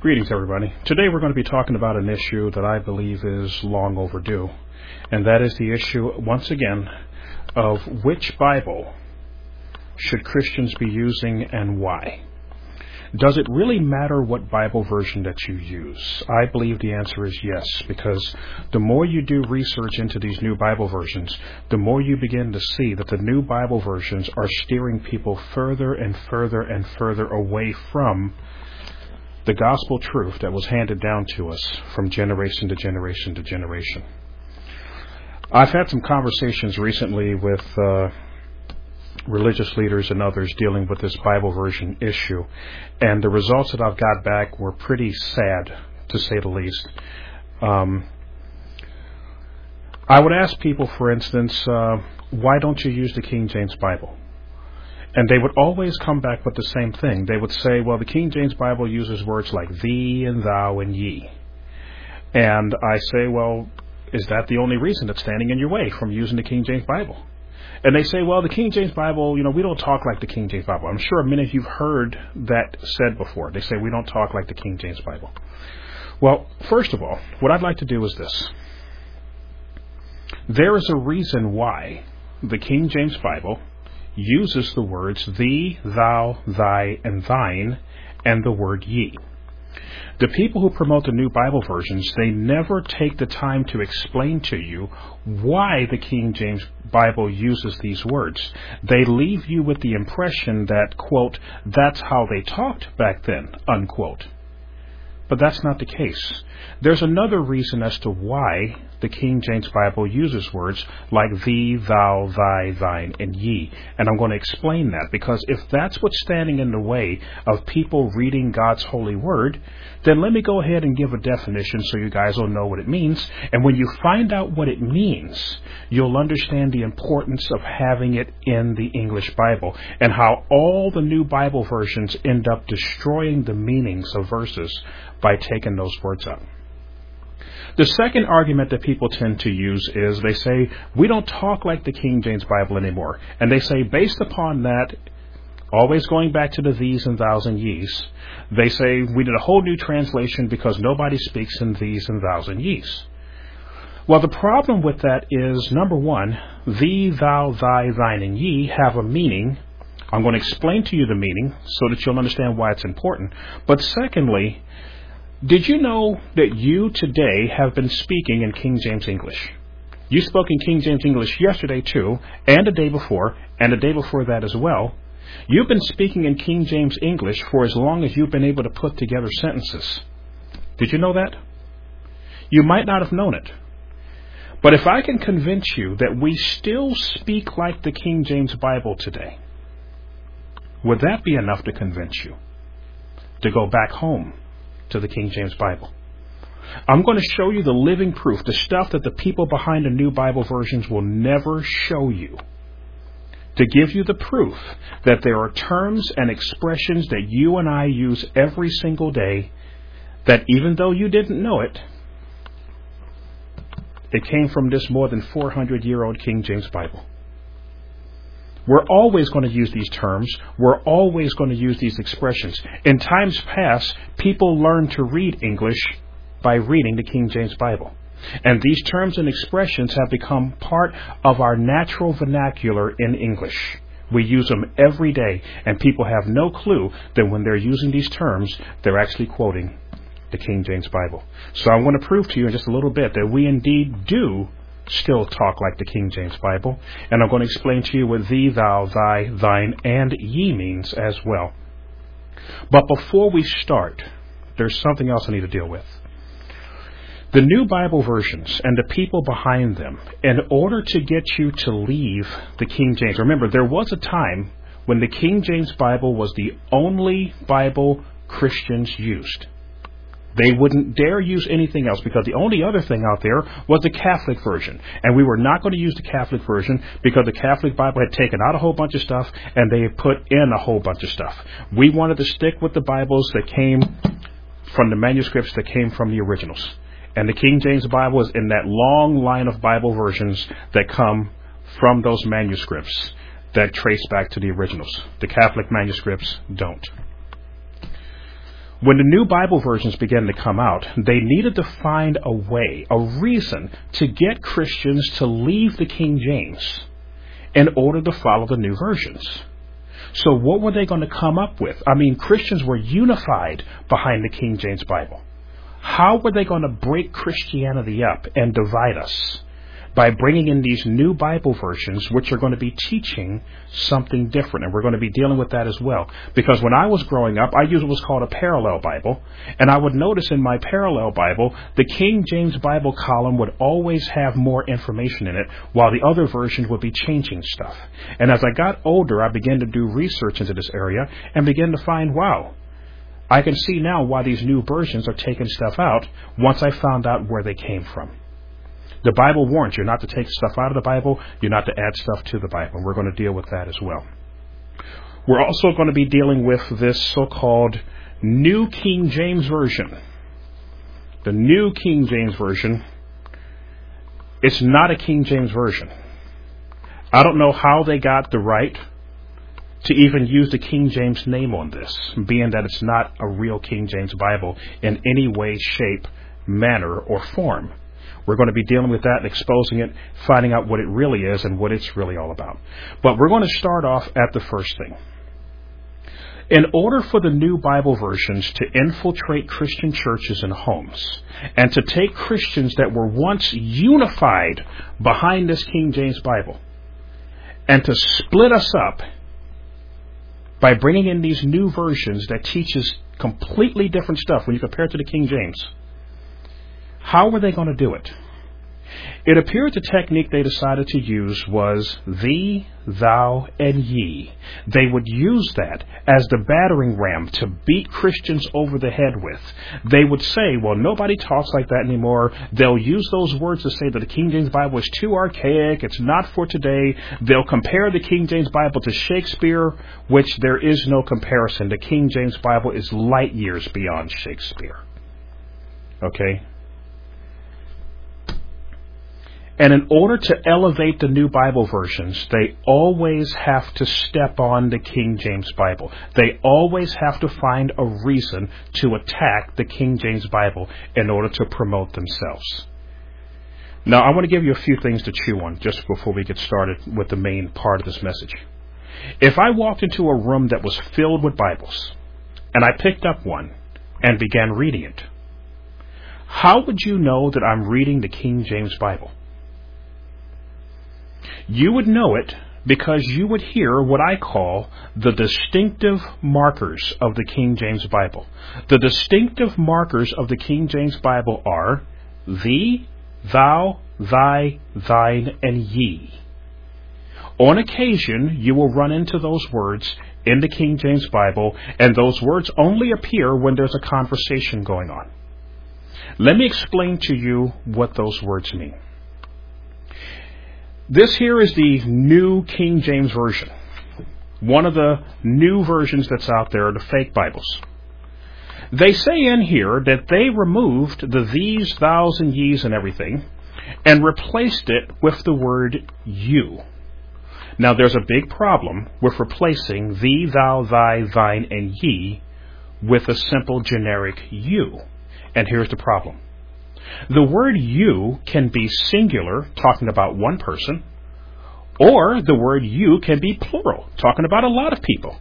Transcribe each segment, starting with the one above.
Greetings, everybody. Today we're going to be talking about an issue that I believe is long overdue, and that is the issue, once again, of which Bible should Christians be using and why. Does it really matter what Bible version that you use? I believe the answer is yes, because the more you do research into these new Bible versions, the more you begin to see that the new Bible versions are steering people further and further and further away from the gospel truth that was handed down to us from generation to generation to generation. I've had some conversations recently with religious leaders and others dealing with this Bible version issue, and the results that I've got back were pretty sad, to say the least. I would ask people, for instance, why don't you use the King James Bible? And they would always come back with the same thing. They would say, well, the King James Bible uses words like thee and thou and ye. And I say, well, is that the only reason that's standing in your way from using the King James Bible? And they say, well, the King James Bible, we don't talk like the King James Bible. I'm sure many of you have heard that said before. They say we don't talk like the King James Bible. Well, first of all, what I'd like to do is this. There is a reason why the King James Bible uses the words thee, thou, thy, and thine, and the word ye. The people who promote the new Bible versions, they never take the time to explain to you why the King James Bible uses these words. They leave you with the impression that, quote, that's how they talked back then, unquote. But that's not the case. There's another reason as to why the King James Bible uses words like thee, thou, thy, thine, and ye. And I'm going to explain that, because if that's what's standing in the way of people reading God's holy word, then let me go ahead and give a definition so you guys will know what it means. And when you find out what it means, you'll understand the importance of having it in the English Bible and how all the new Bible versions end up destroying the meanings of verses by taking those words out. The second argument that people tend to use is they say, we don't talk like the King James Bible anymore. And they say, based upon that, always going back to the these and thous and ye's, they say we did a whole new translation because nobody speaks in these and thous and ye's. Well, the problem with that is, number one, thee, thou, thy, thine, and ye have a meaning. I'm going to explain to you the meaning so that you'll understand why it's important. But secondly, did you know that you today have been speaking in King James English? You spoke in King James English yesterday too, and the day before that as well. You've been speaking in King James English for as long as you've been able to put together sentences. Did you know that? You might not have known it. But if I can convince you that we still speak like the King James Bible today, would that be enough to convince you to go back home to the King James Bible? I'm going to show you the living proof, the stuff that the people behind the new Bible versions will never show you, to give you the proof that there are terms and expressions that you and I use every single day that even though you didn't know it, it came from this more than 400-year-old King James Bible. We're always going to use these terms. We're always going to use these expressions. In times past, people learned to read English by reading the King James Bible. And these terms and expressions have become part of our natural vernacular in English. We use them every day, and people have no clue that when they're using these terms, they're actually quoting the King James Bible. So I want to prove to you in just a little bit that we indeed do still talk like the King James Bible, and I'm going to explain to you what thee, thou, thy, thine, and ye means as well. But before we start, there's something else I need to deal with. The new Bible versions and the people behind them, in order to get you to leave the King James, remember, there was a time when the King James Bible was the only Bible Christians used. They wouldn't dare use anything else because the only other thing out there was the Catholic version. And we were not going to use the Catholic version because the Catholic Bible had taken out a whole bunch of stuff and they had put in a whole bunch of stuff. We wanted to stick with the Bibles that came from the manuscripts that came from the originals. And the King James Bible is in that long line of Bible versions that come from those manuscripts that trace back to the originals. The Catholic manuscripts don't. When the new Bible versions began to come out, they needed to find a way, a reason to get Christians to leave the King James in order to follow the new versions. So what were they going to come up with? I mean, Christians were unified behind the King James Bible. How were they going to break Christianity up and divide us? By bringing in these new Bible versions, which are going to be teaching something different. And we're going to be dealing with that as well. Because when I was growing up, I used what was called a parallel Bible. And I would notice in my parallel Bible, the King James Bible column would always have more information in it, while the other versions would be changing stuff. And as I got older, I began to do research into this area and began to find, wow, I can see now why these new versions are taking stuff out once I found out where they came from. The Bible warns you not to take stuff out of the Bible, you're not to add stuff to the Bible, and we're going to deal with that as well. We're also going to be dealing with this so-called New King James Version. The New King James Version, it's not a King James Version. I don't know how they got the right to even use the King James name on this, being that it's not a real King James Bible in any way, shape, manner, or form. We're going to be dealing with that and exposing it, finding out what it really is and what it's really all about. But we're going to start off at the first thing. In order for the new Bible versions to infiltrate Christian churches and homes, and to take Christians that were once unified behind this King James Bible, and to split us up by bringing in these new versions that teaches completely different stuff when you compare it to the King James, how were they going to do it? It appeared the technique they decided to use was thee, thou, and ye. They would use that as the battering ram to beat Christians over the head with. They would say, well, nobody talks like that anymore. They'll use those words to say that the King James Bible is too archaic. It's not for today. They'll compare the King James Bible to Shakespeare, which there is no comparison. The King James Bible is light years beyond Shakespeare. Okay? And in order to elevate the new Bible versions, they always have to step on the King James Bible. They always have to find a reason to attack the King James Bible in order to promote themselves. Now, I want to give you a few things to chew on just before we get started with the main part of this message. If I walked into a room that was filled with Bibles, and I picked up one and began reading it, how would you know that I'm reading the King James Bible? You would know it because you would hear what I call the distinctive markers of the King James Bible. The distinctive markers of the King James Bible are thee, thou, thy, thine, and ye. On occasion, you will run into those words in the King James Bible, and those words only appear when there's a conversation going on. Let me explain to you what those words mean. This here is the New King James Version. One of the new versions that's out there, the fake Bibles. They say in here that they removed the these, thous, and ye's and everything and replaced it with the word you. Now there's a big problem with replacing thee, thou, thy, thine, and ye with a simple generic you. And here's the problem. The word you can be singular, talking about one person, or the word you can be plural, talking about a lot of people.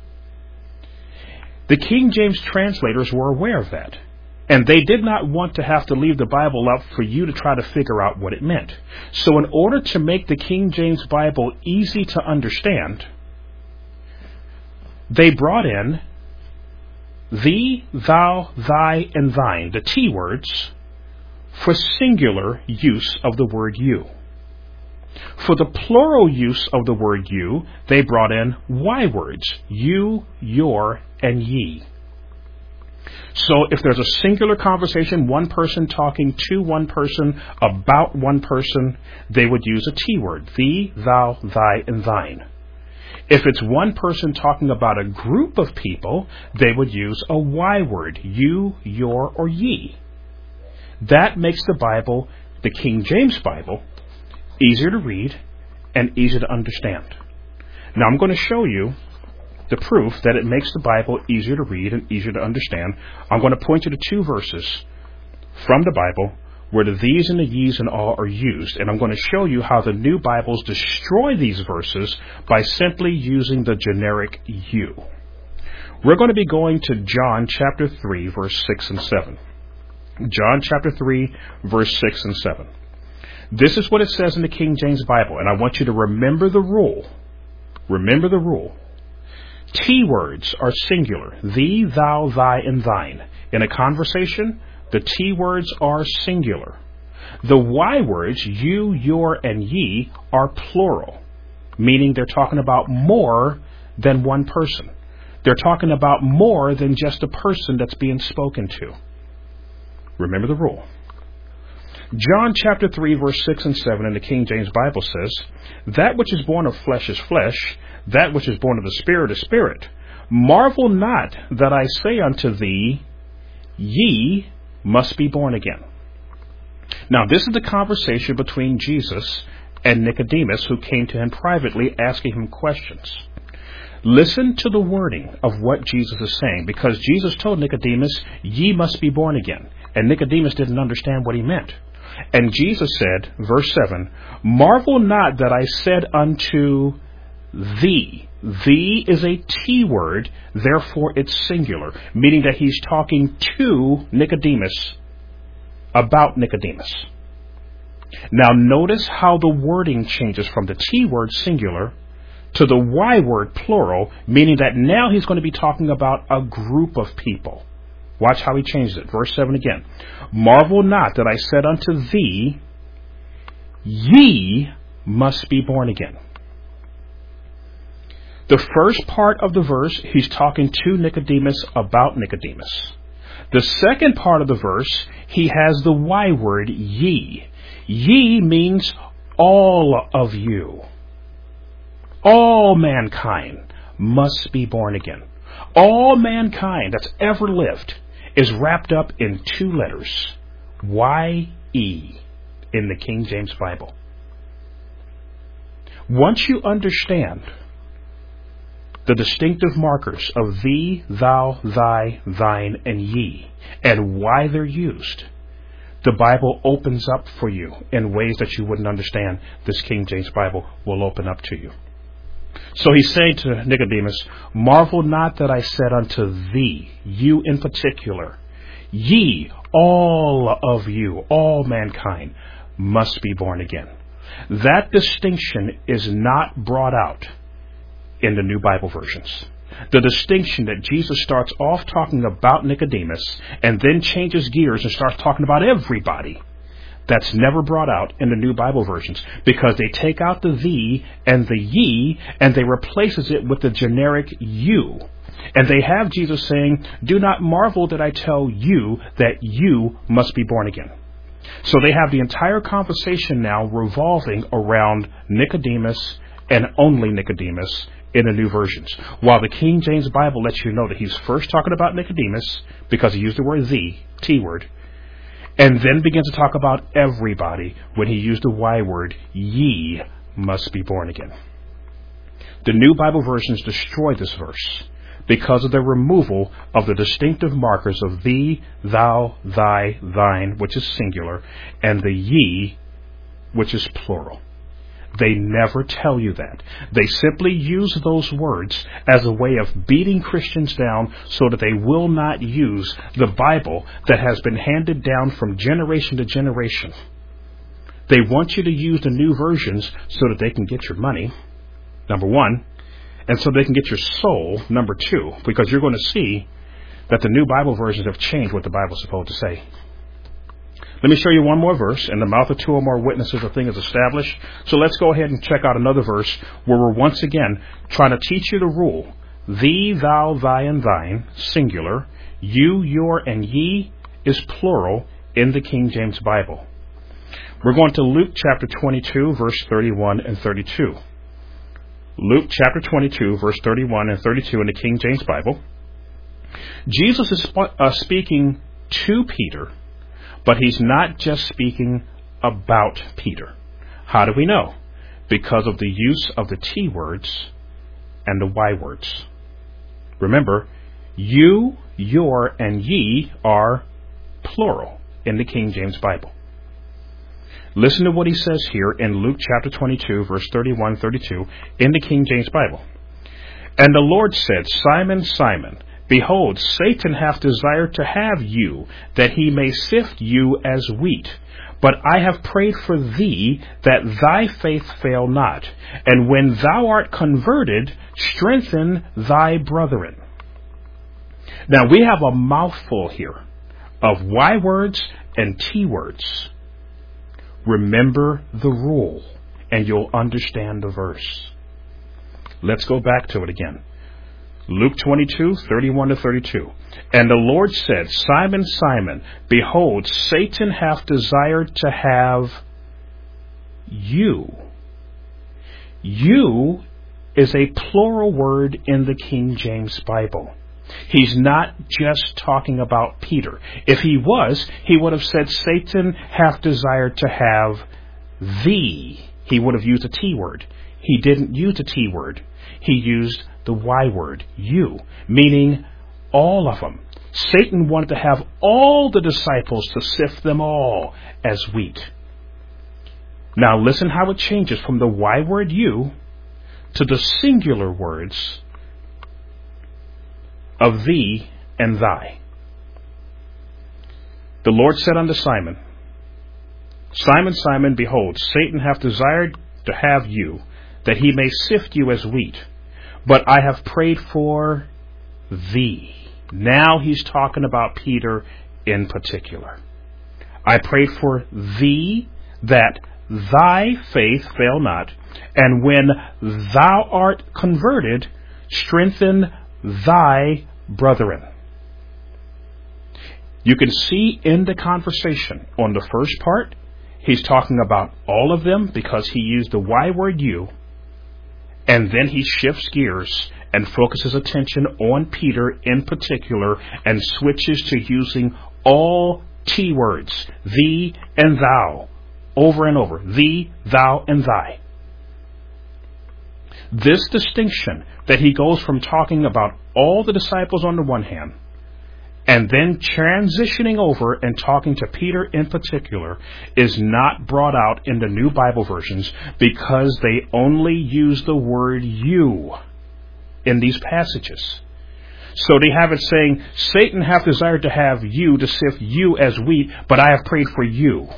The King James translators were aware of that, and they did not want to have to leave the Bible up for you to try to figure out what it meant. So in order to make the King James Bible easy to understand, they brought in thee, thou, thy, and thine, the T words, for singular use of the word you. For the plural use of the word you, they brought in Y words, you, your, and ye. So if there's a singular conversation, one person talking to one person about one person, they would use a T word, thee, thou, thy, and thine. If it's one person talking about a group of people, they would use a Y word, you, your, or ye. That makes the Bible, the King James Bible, easier to read and easier to understand. Now I'm going to show you the proof that it makes the Bible easier to read and easier to understand, I'm going to point you to two verses from the Bible where the these and the ye's and all are used. And I'm going to show you how the new Bibles destroy these verses by simply using the generic you. We're going to be going to John chapter 3, verse 6 and 7. John chapter 3, verse 6 and 7. This is what it says in the King James Bible, and I want you to remember the rule. Remember the rule. T words are singular. Thee, thou, thy, and thine. In a conversation, the T words are singular. The Y words, you, your, and ye, are plural, meaning they're talking about more than one person. They're talking about more than just a person that's being spoken to. Remember the rule. John chapter 3, verse 6 and 7 in the King James Bible says, that which is born of flesh is flesh, that which is born of the Spirit is spirit. Marvel not that I say unto thee, ye must be born again. Now, this is the conversation between Jesus and Nicodemus, who came to him privately asking him questions. Listen to the wording of what Jesus is saying, because Jesus told Nicodemus, ye must be born again. And Nicodemus didn't understand what he meant. And Jesus said, verse 7, marvel not that I said unto thee. Thee is a T word, therefore it's singular, meaning that he's talking to Nicodemus about Nicodemus. Now notice how the wording changes from the T word singular to the Y word plural, meaning that now he's going to be talking about a group of people. Watch how he changes it. Verse 7 again. Marvel not that I said unto thee, ye must be born again. The first part of the verse, he's talking to Nicodemus about Nicodemus. The second part of the verse, he has the Y word, ye. Ye means all of you. All mankind must be born again. All mankind that's ever lived is wrapped up in two letters, Y-E, in the King James Bible. Once you understand the distinctive markers of thee, thou, thy, thine, and ye, and why they're used, the Bible opens up for you in ways that you wouldn't understand. This King James Bible will open up to you. So he's saying to Nicodemus, marvel not that I said unto thee, you in particular, ye, all of you, all mankind, must be born again. That distinction is not brought out in the New Bible versions. The distinction that Jesus starts off talking about Nicodemus and then changes gears and starts talking about everybody, that's never brought out in the New Bible versions, because they take out the thee and the ye and they replaces it with the generic you. And they have Jesus saying, do not marvel that I tell you that you must be born again. So they have the entire conversation now revolving around Nicodemus and only Nicodemus in the new versions. While the King James Bible lets you know that he's first talking about Nicodemus because he used the word the, T word, and then begins to talk about everybody when he used the Y word, ye must be born again. The New Bible versions destroy this verse because of the removal of the distinctive markers of thee, thou, thy, thine, which is singular, and the ye, which is plural. They never tell you that. They simply use those words as a way of beating Christians down so that they will not use the Bible that has been handed down from generation to generation. They want you to use the new versions so that they can get your money, number one, and so they can get your soul, number two, because you're going to see that the new Bible versions have changed what the Bible is supposed to say. Let me show you one more verse. In the mouth of two or more witnesses, a thing is established. So let's go ahead and check out another verse where we're once again trying to teach you the rule. Thee, thou, thy, and thine, singular. You, your, and ye is plural in the King James Bible. We're going to Luke chapter 22, verse 31 and 32. Luke chapter 22, verse 31 and 32 in the King James Bible. Jesus is speaking to Peter, but he's not just speaking about Peter. How do we know? Because of the use of the T words and the Y words. Remember, you, your, and ye are plural in the King James Bible. Listen to what he says here in Luke chapter 22, verse 31-32 in the King James Bible. And the Lord said, Simon, Simon, behold, Satan hath desired to have you, that he may sift you as wheat. But I have prayed for thee, that thy faith fail not. And when thou art converted, strengthen thy brethren. Now we have a mouthful here of Y words and T words. Remember the rule, and you'll understand the verse. Let's go back to it again. Luke 22, 31-32. And the Lord said, Simon, Simon, behold, Satan hath desired to have you. You is a plural word in the King James Bible. He's not just talking about Peter. If he was, he would have said, Satan hath desired to have thee. He would have used a T word. He didn't use a T word. He used the Y word, you, meaning all of them. Satan wanted to have all the disciples to sift them all as wheat. Now listen how it changes from the Y word, you, to the singular words of thee and thy. The Lord said unto Simon, Simon, Simon, behold, Satan hath desired to have you, that he may sift you as wheat. But I have prayed for thee. Now he's talking about Peter in particular. I prayed for thee, that thy faith fail not, and when thou art converted, strengthen thy brethren. You can see in the conversation on the first part, he's talking about all of them because he used the Y word, you, and then he shifts gears and focuses attention on Peter in particular and switches to using all T words, thee and thou, over and over, thee, thou, and thy. This distinction that he goes from talking about all the disciples on the one hand and then transitioning over and talking to Peter in particular is not brought out in the New Bible versions because they only use the word you in these passages. So they have it saying, Satan hath desired to have you, to sift you as wheat, but I have prayed for you.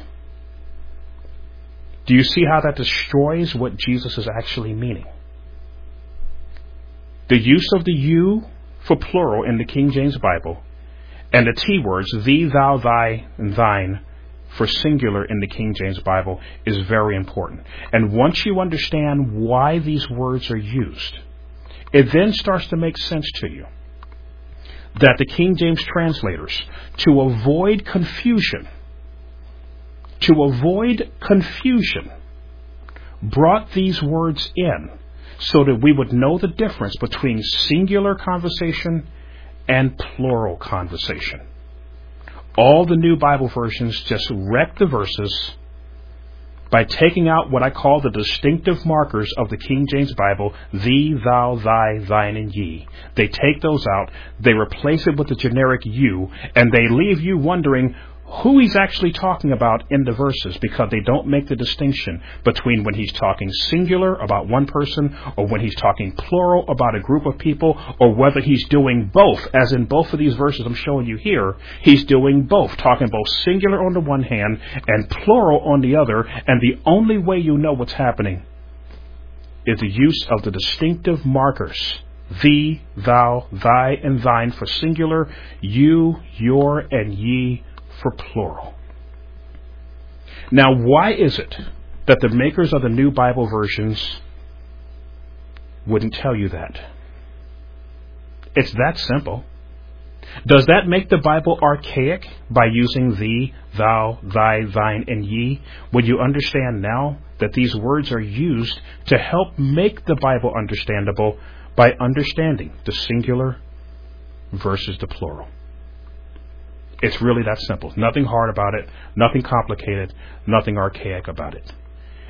Do you see how that destroys what Jesus is actually meaning? The use of the you for plural in the King James Bible and the T words, thee, thou, thy, and thine, for singular in the King James Bible is very important. And once you understand why these words are used, it then starts to make sense to you that the King James translators, to avoid confusion, brought these words in so that we would know the difference between singular conversation and plural conversation. All the New Bible versions just wreck the verses by taking out what I call the distinctive markers of the King James Bible, thee, thou, thy, thine, and ye. They take those out, they replace it with the generic you, and they leave you wondering who he's actually talking about in the verses because they don't make the distinction between when he's talking singular about one person or when he's talking plural about a group of people or whether he's doing both, as in both of these verses I'm showing you here, he's doing both, talking both singular on the one hand and plural on the other, and the only way you know what's happening is the use of the distinctive markers, thee, thou, thy, and thine for singular, you, your, and ye for plural. Now, why is it that the makers of the New Bible versions wouldn't tell you that? It's that simple. Does that make the Bible archaic by using thee, thou, thy, thine, and ye? Would you understand now that these words are used to help make the Bible understandable by understanding the singular versus the plural? It's really that simple. Nothing hard about it, nothing complicated, nothing archaic about it.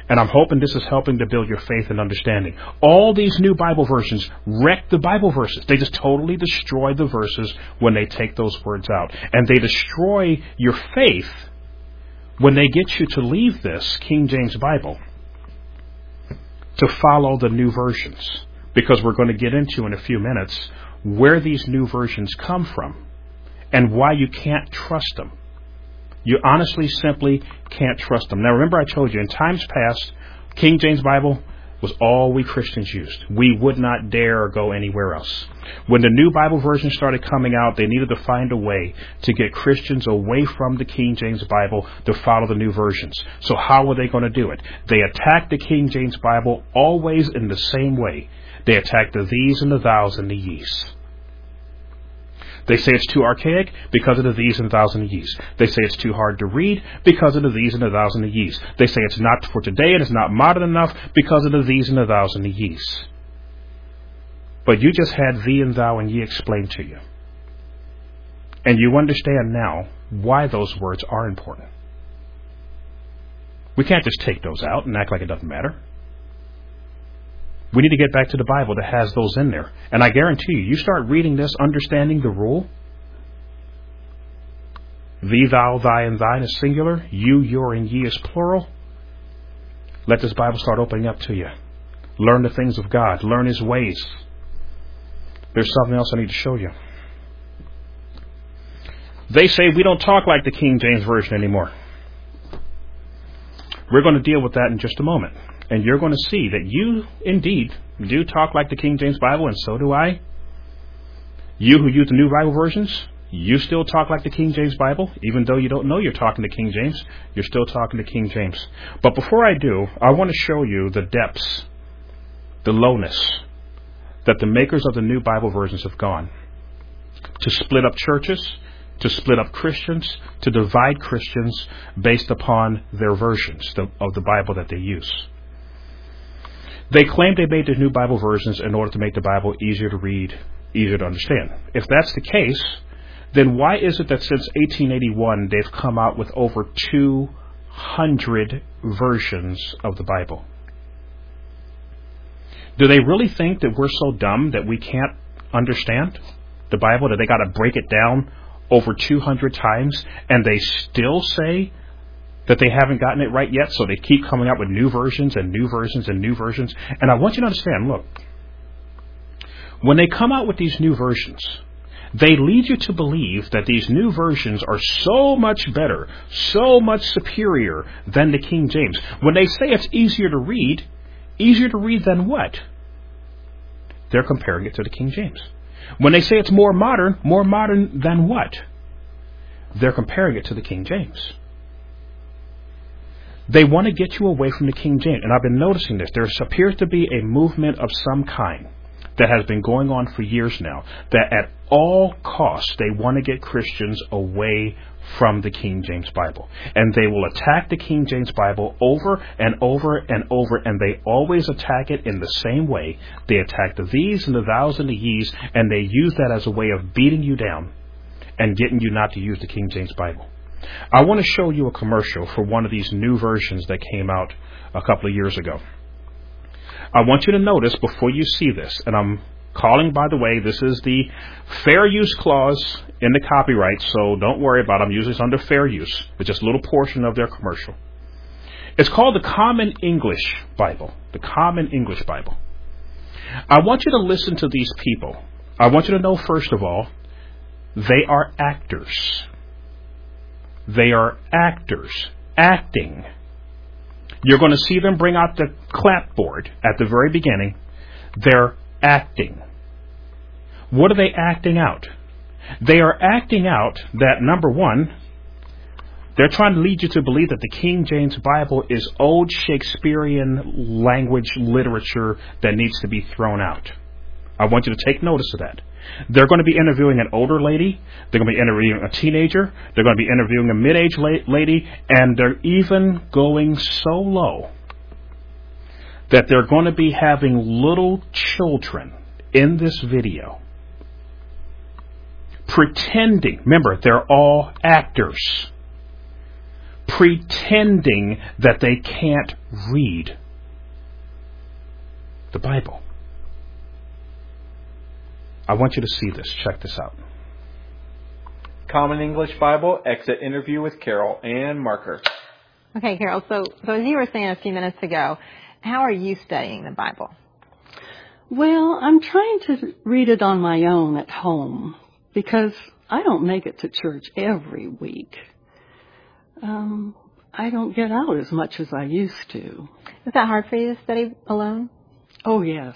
And I'm hoping this is helping to build your faith and understanding. All these new Bible versions wreck the Bible verses. They just totally destroy the verses when they take those words out. And they destroy your faith when they get you to leave this King James Bible to follow the new versions. Because we're going to get into in a few minutes where these new versions come from and why you can't trust them. You honestly simply can't trust them. Now, remember I told you, in times past, King James Bible was all we Christians used. We would not dare go anywhere else. When the new Bible version started coming out, they needed to find a way to get Christians away from the King James Bible to follow the new versions. So how were they going to do it? They attacked the King James Bible always in the same way. They attacked the these and the thous and the ye's. They say it's too archaic because of the these and thous and the ye's. They say it's too hard to read because of the these and the thous and the ye's. They say it's not for today and it's not modern enough because of the these and the thous and the ye's. But you just had thee and thou and ye explained to you. And you understand now why those words are important. We can't just take those out and act like it doesn't matter. We need to get back to the Bible that has those in there. And I guarantee you start reading this, understanding the rule. Thee, thou, thy, and thine is singular. You, your, and ye is plural. Let this Bible start opening up to you. Learn the things of God. Learn His ways. There's something else I need to show you. They say we don't talk like the King James Version anymore. We're going to deal with that in just a moment. And you're going to see that you, indeed, do talk like the King James Bible, and so do I. You who use the New Bible versions, you still talk like the King James Bible. Even though you don't know you're talking to King James, you're still talking to King James. But before I do, I want to show you the depths, the lowness, that the makers of the New Bible versions have gone to split up churches, to split up Christians, to divide Christians based upon their versions of the Bible that they use. They claim they made the new Bible versions in order to make the Bible easier to read, easier to understand. If that's the case, then why is it that since 1881 they've come out with over 200 versions of the Bible? Do they really think that we're so dumb that we can't understand the Bible, that they got to break it down over 200 times, and they still say that they haven't gotten it right yet, so they keep coming up with new versions and new versions and new versions? And I want you to understand, look, when they come out with these new versions, they lead you to believe that these new versions are so much better, so much superior than the King James. When they say it's easier to read than what? They're comparing it to the King James. When they say it's more modern than what? They're comparing it to the King James. They want to get you away from the King James. And I've been noticing this. There appears to be a movement of some kind that has been going on for years now, that at all costs they want to get Christians away from the King James Bible. And they will attack the King James Bible over and over and over, and they always attack it in the same way. They attack the these and the thous and the ye's, and they use that as a way of beating you down and getting you not to use the King James Bible. I want to show you a commercial for one of these new versions that came out a couple of years ago. I want you to notice before you see this, and I'm calling, by the way, this is the fair use clause in the copyright, so don't worry about it. I'm using this under fair use. It's just a little portion of their commercial. It's called the Common English Bible. The Common English Bible. I want you to listen to these people. I want you to know, first of all, they are actors. They are actors, acting. You're going to see them bring out the clapboard at the very beginning. They're acting. What are they acting out? They are acting out that, number one, they're trying to lead you to believe that the King James Bible is old Shakespearean language literature that needs to be thrown out. I want you to take notice of that. They're going to be interviewing an older lady. They're going to be interviewing a teenager. They're going to be interviewing a mid-age lady. And they're even going so low that they're going to be having little children in this video pretending. Remember, they're all actors. pretending that they can't read the Bible. I want you to see this. Check this out. Common English Bible, exit interview with Carol and marker. Okay, Carol, so as you were saying a few minutes ago, how are you studying the Bible? Well, I'm trying to read it on my own at home because I don't make it to church every week. I don't get out as much as I used to. Is that hard for you to study alone? Oh, yes.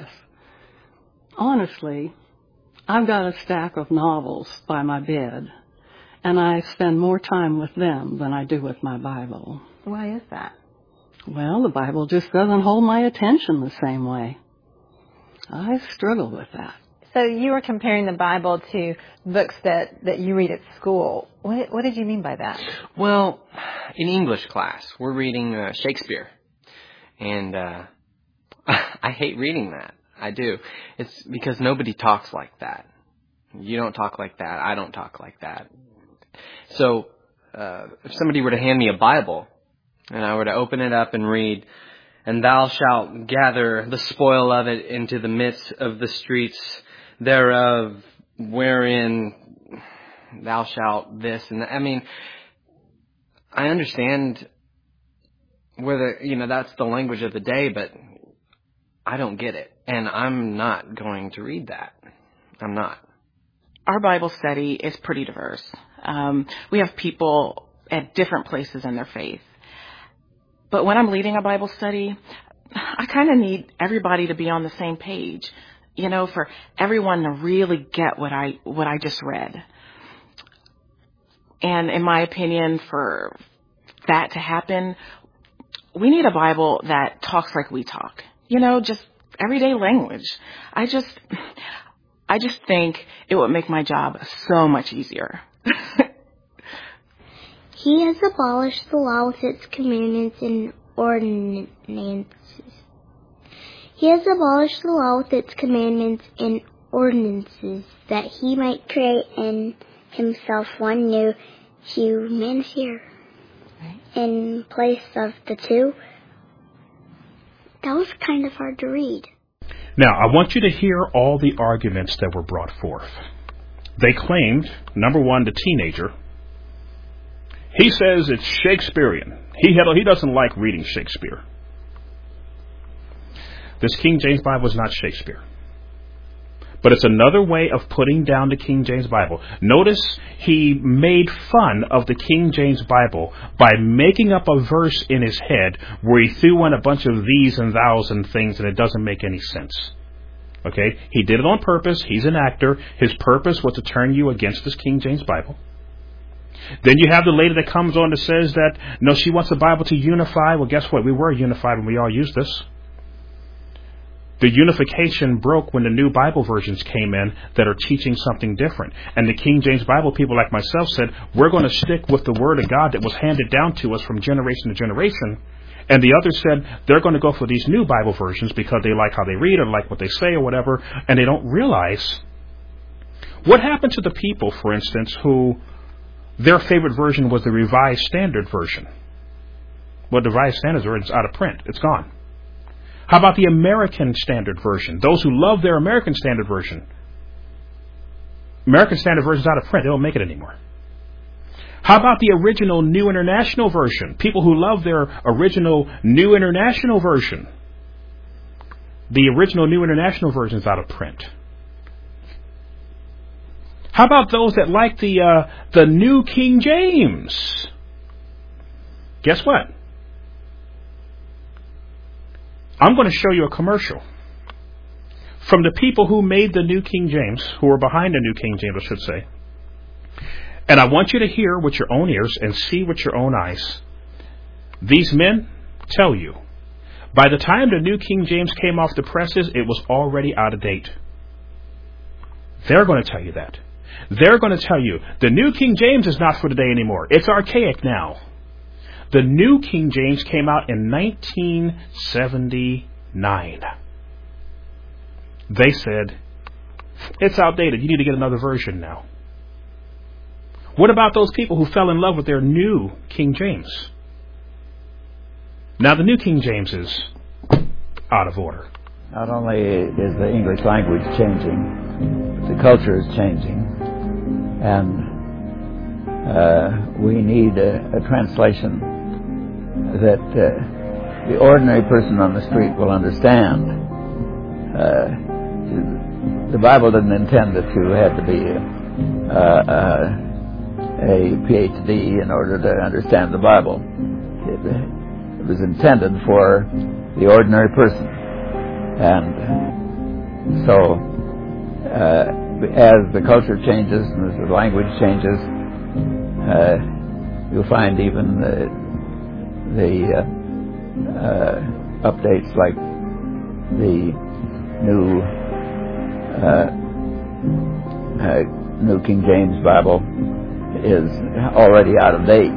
Honestly, I've got a stack of novels by my bed, and I spend more time with them than I do with my Bible. Why is that? Well, the Bible just doesn't hold my attention the same way. I struggle with that. So you were comparing the Bible to books that you read at school. What did you mean by that? Well, in English class, we're reading Shakespeare. And I hate reading that. I do. It's because nobody talks like that. You don't talk like that. I don't talk like that. So if somebody were to hand me a Bible and I were to open it up and read, "And thou shalt gather the spoil of it into the midst of the streets thereof, wherein thou shalt this," and that. I mean, I understand whether, that's the language of the day, but I don't get it. And I'm not going to read that. I'm not. Our Bible study is pretty diverse. We have people at different places in their faith. But when I'm leading a Bible study, I kind of need everybody to be on the same page, for everyone to really get what I just read. And in my opinion, for that to happen, we need a Bible that talks like we talk, just everyday language. I just think it would make my job so much easier. He has abolished the law with its commandments and ordinances. He has abolished the law with its commandments and ordinances, that he might create in himself one new humanity in place of the two. That was kind of hard to read. Now, I want you to hear all the arguments that were brought forth. They claimed, number one, the teenager. He says it's Shakespearean. He doesn't like reading Shakespeare. This King James Bible is not Shakespeare. But it's another way of putting down the King James Bible. Notice he made fun of the King James Bible by making up a verse in his head where he threw in a bunch of these and thous and things, and it doesn't make any sense. Okay? He did it on purpose. He's an actor. His purpose was to turn you against this King James Bible. Then you have the lady that comes on that says that, no, she wants the Bible to unify. Well, guess what? We were unified when we all used this. The unification broke when the new Bible versions came in that are teaching something different. And the King James Bible people like myself said, we're going to stick with the Word of God that was handed down to us from generation to generation. And the others said they're going to go for these new Bible versions because they like how they read or like what they say or whatever. And they don't realize what happened to the people, for instance, who their favorite version was the Revised Standard Version. Well, the Revised Standard Version is out of print. It's gone. How about the American Standard Version? Those who love their American Standard Version. American Standard Version is out of print. They don't make it anymore. How about the original New International Version? People who love their original New International Version. The original New International Version is out of print. How about those that like the New King James? Guess what? I'm going to show you a commercial from the people who made the New King James, who are behind the New King James, I should say. And I want you to hear with your own ears and see with your own eyes. These men tell you, by the time the New King James came off the presses, it was already out of date. They're going to tell you that. They're going to tell you, the New King James is not for today anymore. It's archaic now. The New King James came out in 1979. They said, it's outdated. You need to get another version now. What about those people who fell in love with their new King James? Now the New King James is out of order. Not only is the English language changing, but the culture is changing. And we need a translation that the ordinary person on the street will understand. The Bible didn't intend that you had to be a PhD in order to understand the Bible. It was intended for the ordinary person. And so, as the culture changes and as the language changes, you'll find even the updates like the New King James Bible is already out of date,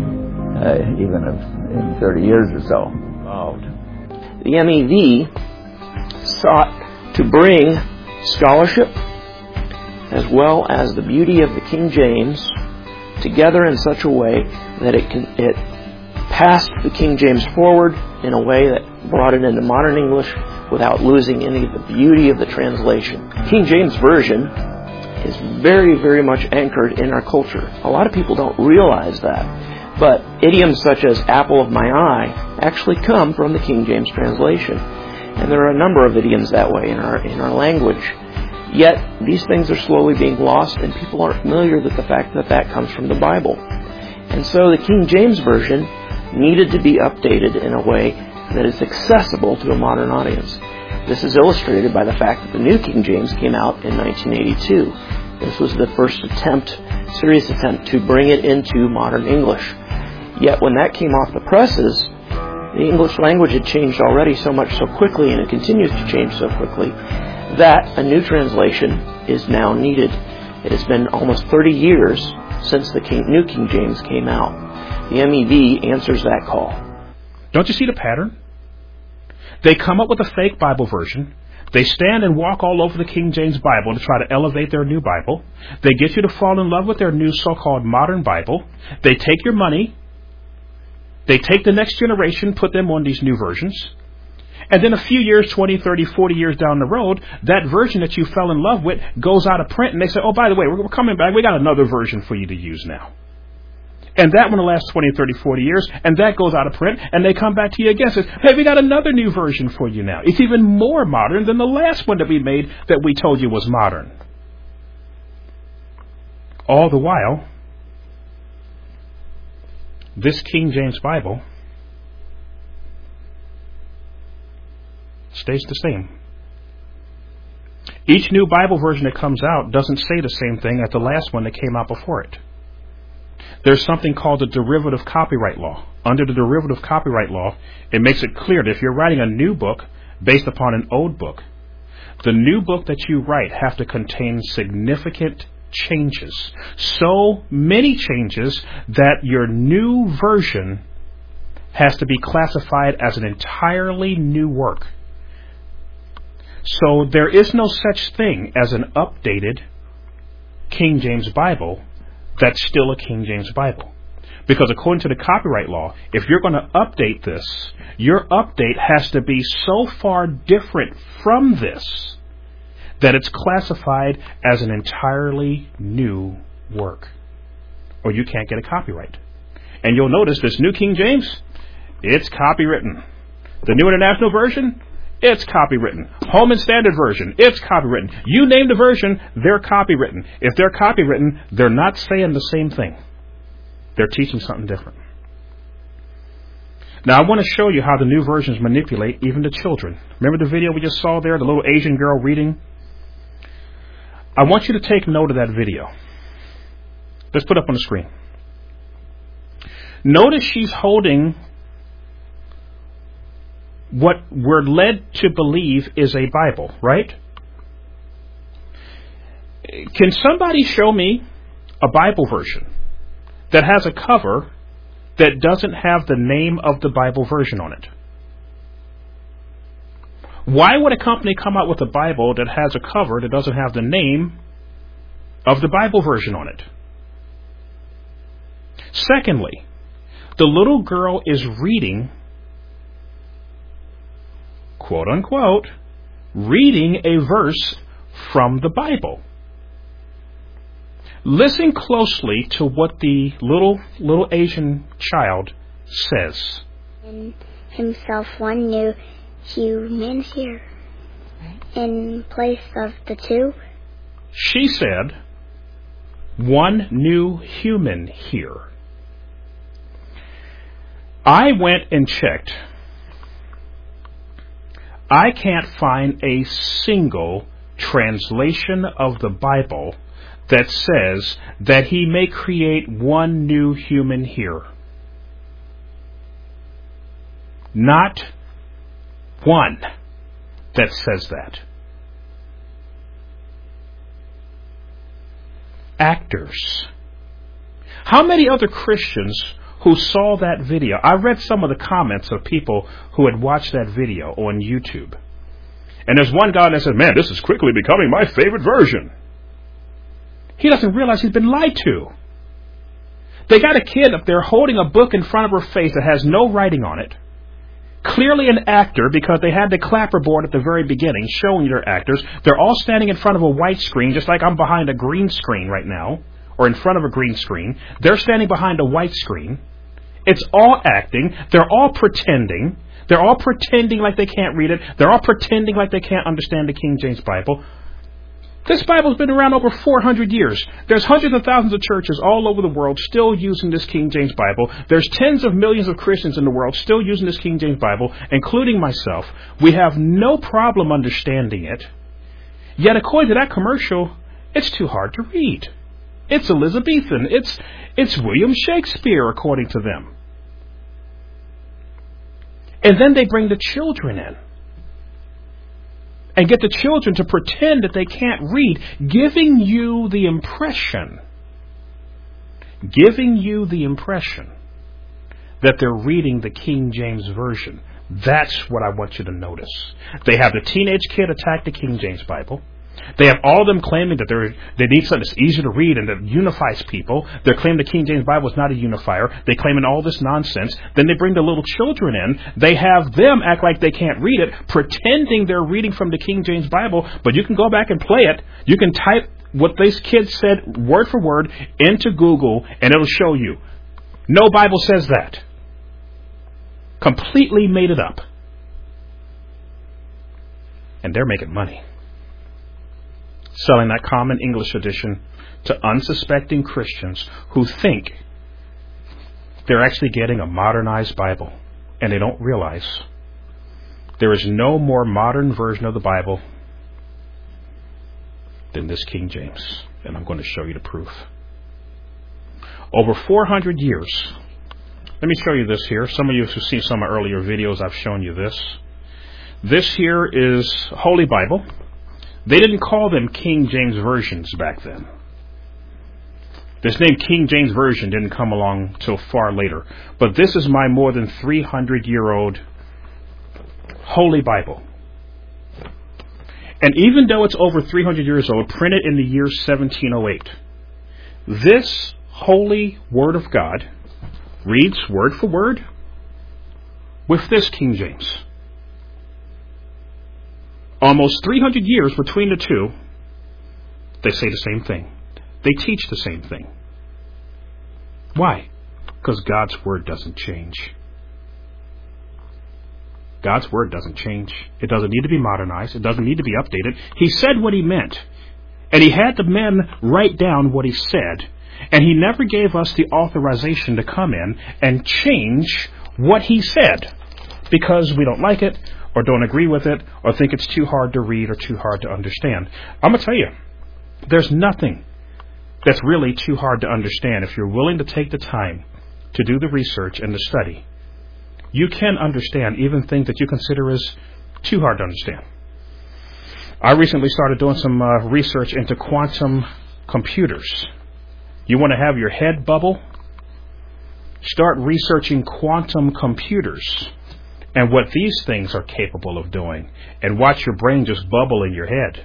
even in 30 years or so. Involved. The MEV sought to bring scholarship as well as the beauty of the King James together in such a way that it passed the King James forward in a way that brought it into modern English without losing any of the beauty of the translation. King James Version is very, very much anchored in our culture. A lot of people don't realize that. But idioms such as apple of my eye actually come from the King James translation. And there are a number of idioms that way in our language. Yet, these things are slowly being lost, and people aren't familiar with the fact that that comes from the Bible. And so the King James Version needed to be updated in a way that is accessible to a modern audience. This is illustrated by the fact that the New King James came out in 1982. This was the first serious attempt to bring it into modern English. Yet when that came off the presses, the English language had changed already so much so quickly, and it continues to change so quickly, that a new translation is now needed. It has been almost 30 years since the New King James came out. The MEV answers that call. Don't you see the pattern? They come up with a fake Bible version. They stand and walk all over the King James Bible to try to elevate their new Bible. They get you to fall in love with their new so-called modern Bible. They take your money. They take the next generation, put them on these new versions. And then a few years, 20, 30, 40 years down the road, that version that you fell in love with goes out of print. And they say, oh, by the way, we're coming back. We got another version for you to use now. And that one will last 20, 30, 40 years, and that goes out of print, and they come back to you again and say, hey, we got another new version for you now. It's even more modern than the last one that we made that we told you was modern. All the while, this King James Bible stays the same. Each new Bible version that comes out doesn't say the same thing as the last one that came out before it. There's something called the derivative copyright law. Under the derivative copyright law, it makes it clear that if you're writing a new book based upon an old book, the new book that you write have to contain significant changes. So many changes that your new version has to be classified as an entirely new work. So there is no such thing as an updated King James Bible that's still a King James Bible. Because according to the copyright law, if you're going to update this, your update has to be so far different from this that it's classified as an entirely new work. Or you can't get a copyright. And you'll notice this New King James, it's copywritten. The New International Version, it's copywritten. Holman Standard Version, it's copywritten. You name the version, they're copywritten. If they're copywritten, they're not saying the same thing. They're teaching something different. Now, I want to show you how the new versions manipulate even the children. Remember the video we just saw there, the little Asian girl reading? I want you to take note of that video. Let's put it up on the screen. Notice she's holding what we're led to believe is a Bible, right? Can somebody show me a Bible version that has a cover that doesn't have the name of the Bible version on it? Why would a company come out with a Bible that has a cover that doesn't have the name of the Bible version on it? Secondly, the little girl is reading, quote unquote, reading a verse from the Bible. Listen closely to what the little Asian child says. In himself one new human here in place of the two. She said, one new human here. I went and checked. I can't find a single translation of the Bible that says that he may create one new human here. Not one that says that. Actors. How many other Christians who saw that video? I read some of the comments of people who had watched that video on YouTube. And there's one guy that said, man, this is quickly becoming my favorite version. He doesn't realize he's been lied to. They got a kid up there holding a book in front of her face that has no writing on it. Clearly an actor, because they had the clapperboard at the very beginning showing they're actors. They're all standing in front of a white screen, just like I'm behind a green screen right now, or in front of a green screen. They're standing behind a white screen. It's all acting. They're all pretending. They're all pretending like they can't read it. They're all pretending like they can't understand the King James Bible. This Bible's been around over 400 years. There's hundreds of thousands of churches all over the world still using this King James Bible. There's tens of millions of Christians in the world still using this King James Bible, including myself. We have no problem understanding it. Yet according to that commercial, it's too hard to read. It's Elizabethan. It's William Shakespeare, according to them. And then they bring the children in and get the children to pretend that they can't read, giving you the impression that they're reading the King James Version. That's what I want you to notice. They have the teenage kid attack the King James Bible. They have all of them claiming that they need something that's easier to read and that unifies people. They're claiming the King James Bible is not a unifier. They claim in all this nonsense. Then they bring the little children in. They have them act like they can't read it, pretending they're reading from the King James Bible. But you can go back and play it. You can type what these kids said word for word into Google, and it'll show you. No Bible says that. Completely made it up. And they're making money selling that common English edition to unsuspecting Christians who think they're actually getting a modernized Bible. And they don't realize there is no more modern version of the Bible than this King James. And I'm going to show you the proof. Over 400 years. Let me show you this here. Some of you who've seen some of my earlier videos, I've shown you this. This here is Holy Bible. They didn't call them King James versions back then. This name King James Version didn't come along till far later. But this is my more than 300-year-old Holy Bible. And even though it's over 300 years old, printed in the year 1708, this Holy Word of God reads word for word with this King James. Almost 300 years between the two, they say the same thing. They teach the same thing. Why? Because God's Word doesn't change. God's Word doesn't change. It doesn't need to be modernized. It doesn't need to be updated. He said what He meant. And He had the men write down what He said. And He never gave us the authorization to come in and change what He said because we don't like it, or don't agree with it, or think it's too hard to read or too hard to understand. I'm going to tell you, there's nothing that's really too hard to understand if you're willing to take the time to do the research and the study. You can understand even things that you consider as too hard to understand. I recently started doing some research into quantum computers. You want to have your head bubble? Start researching quantum computers and what these things are capable of doing, and watch your brain just bubble in your head.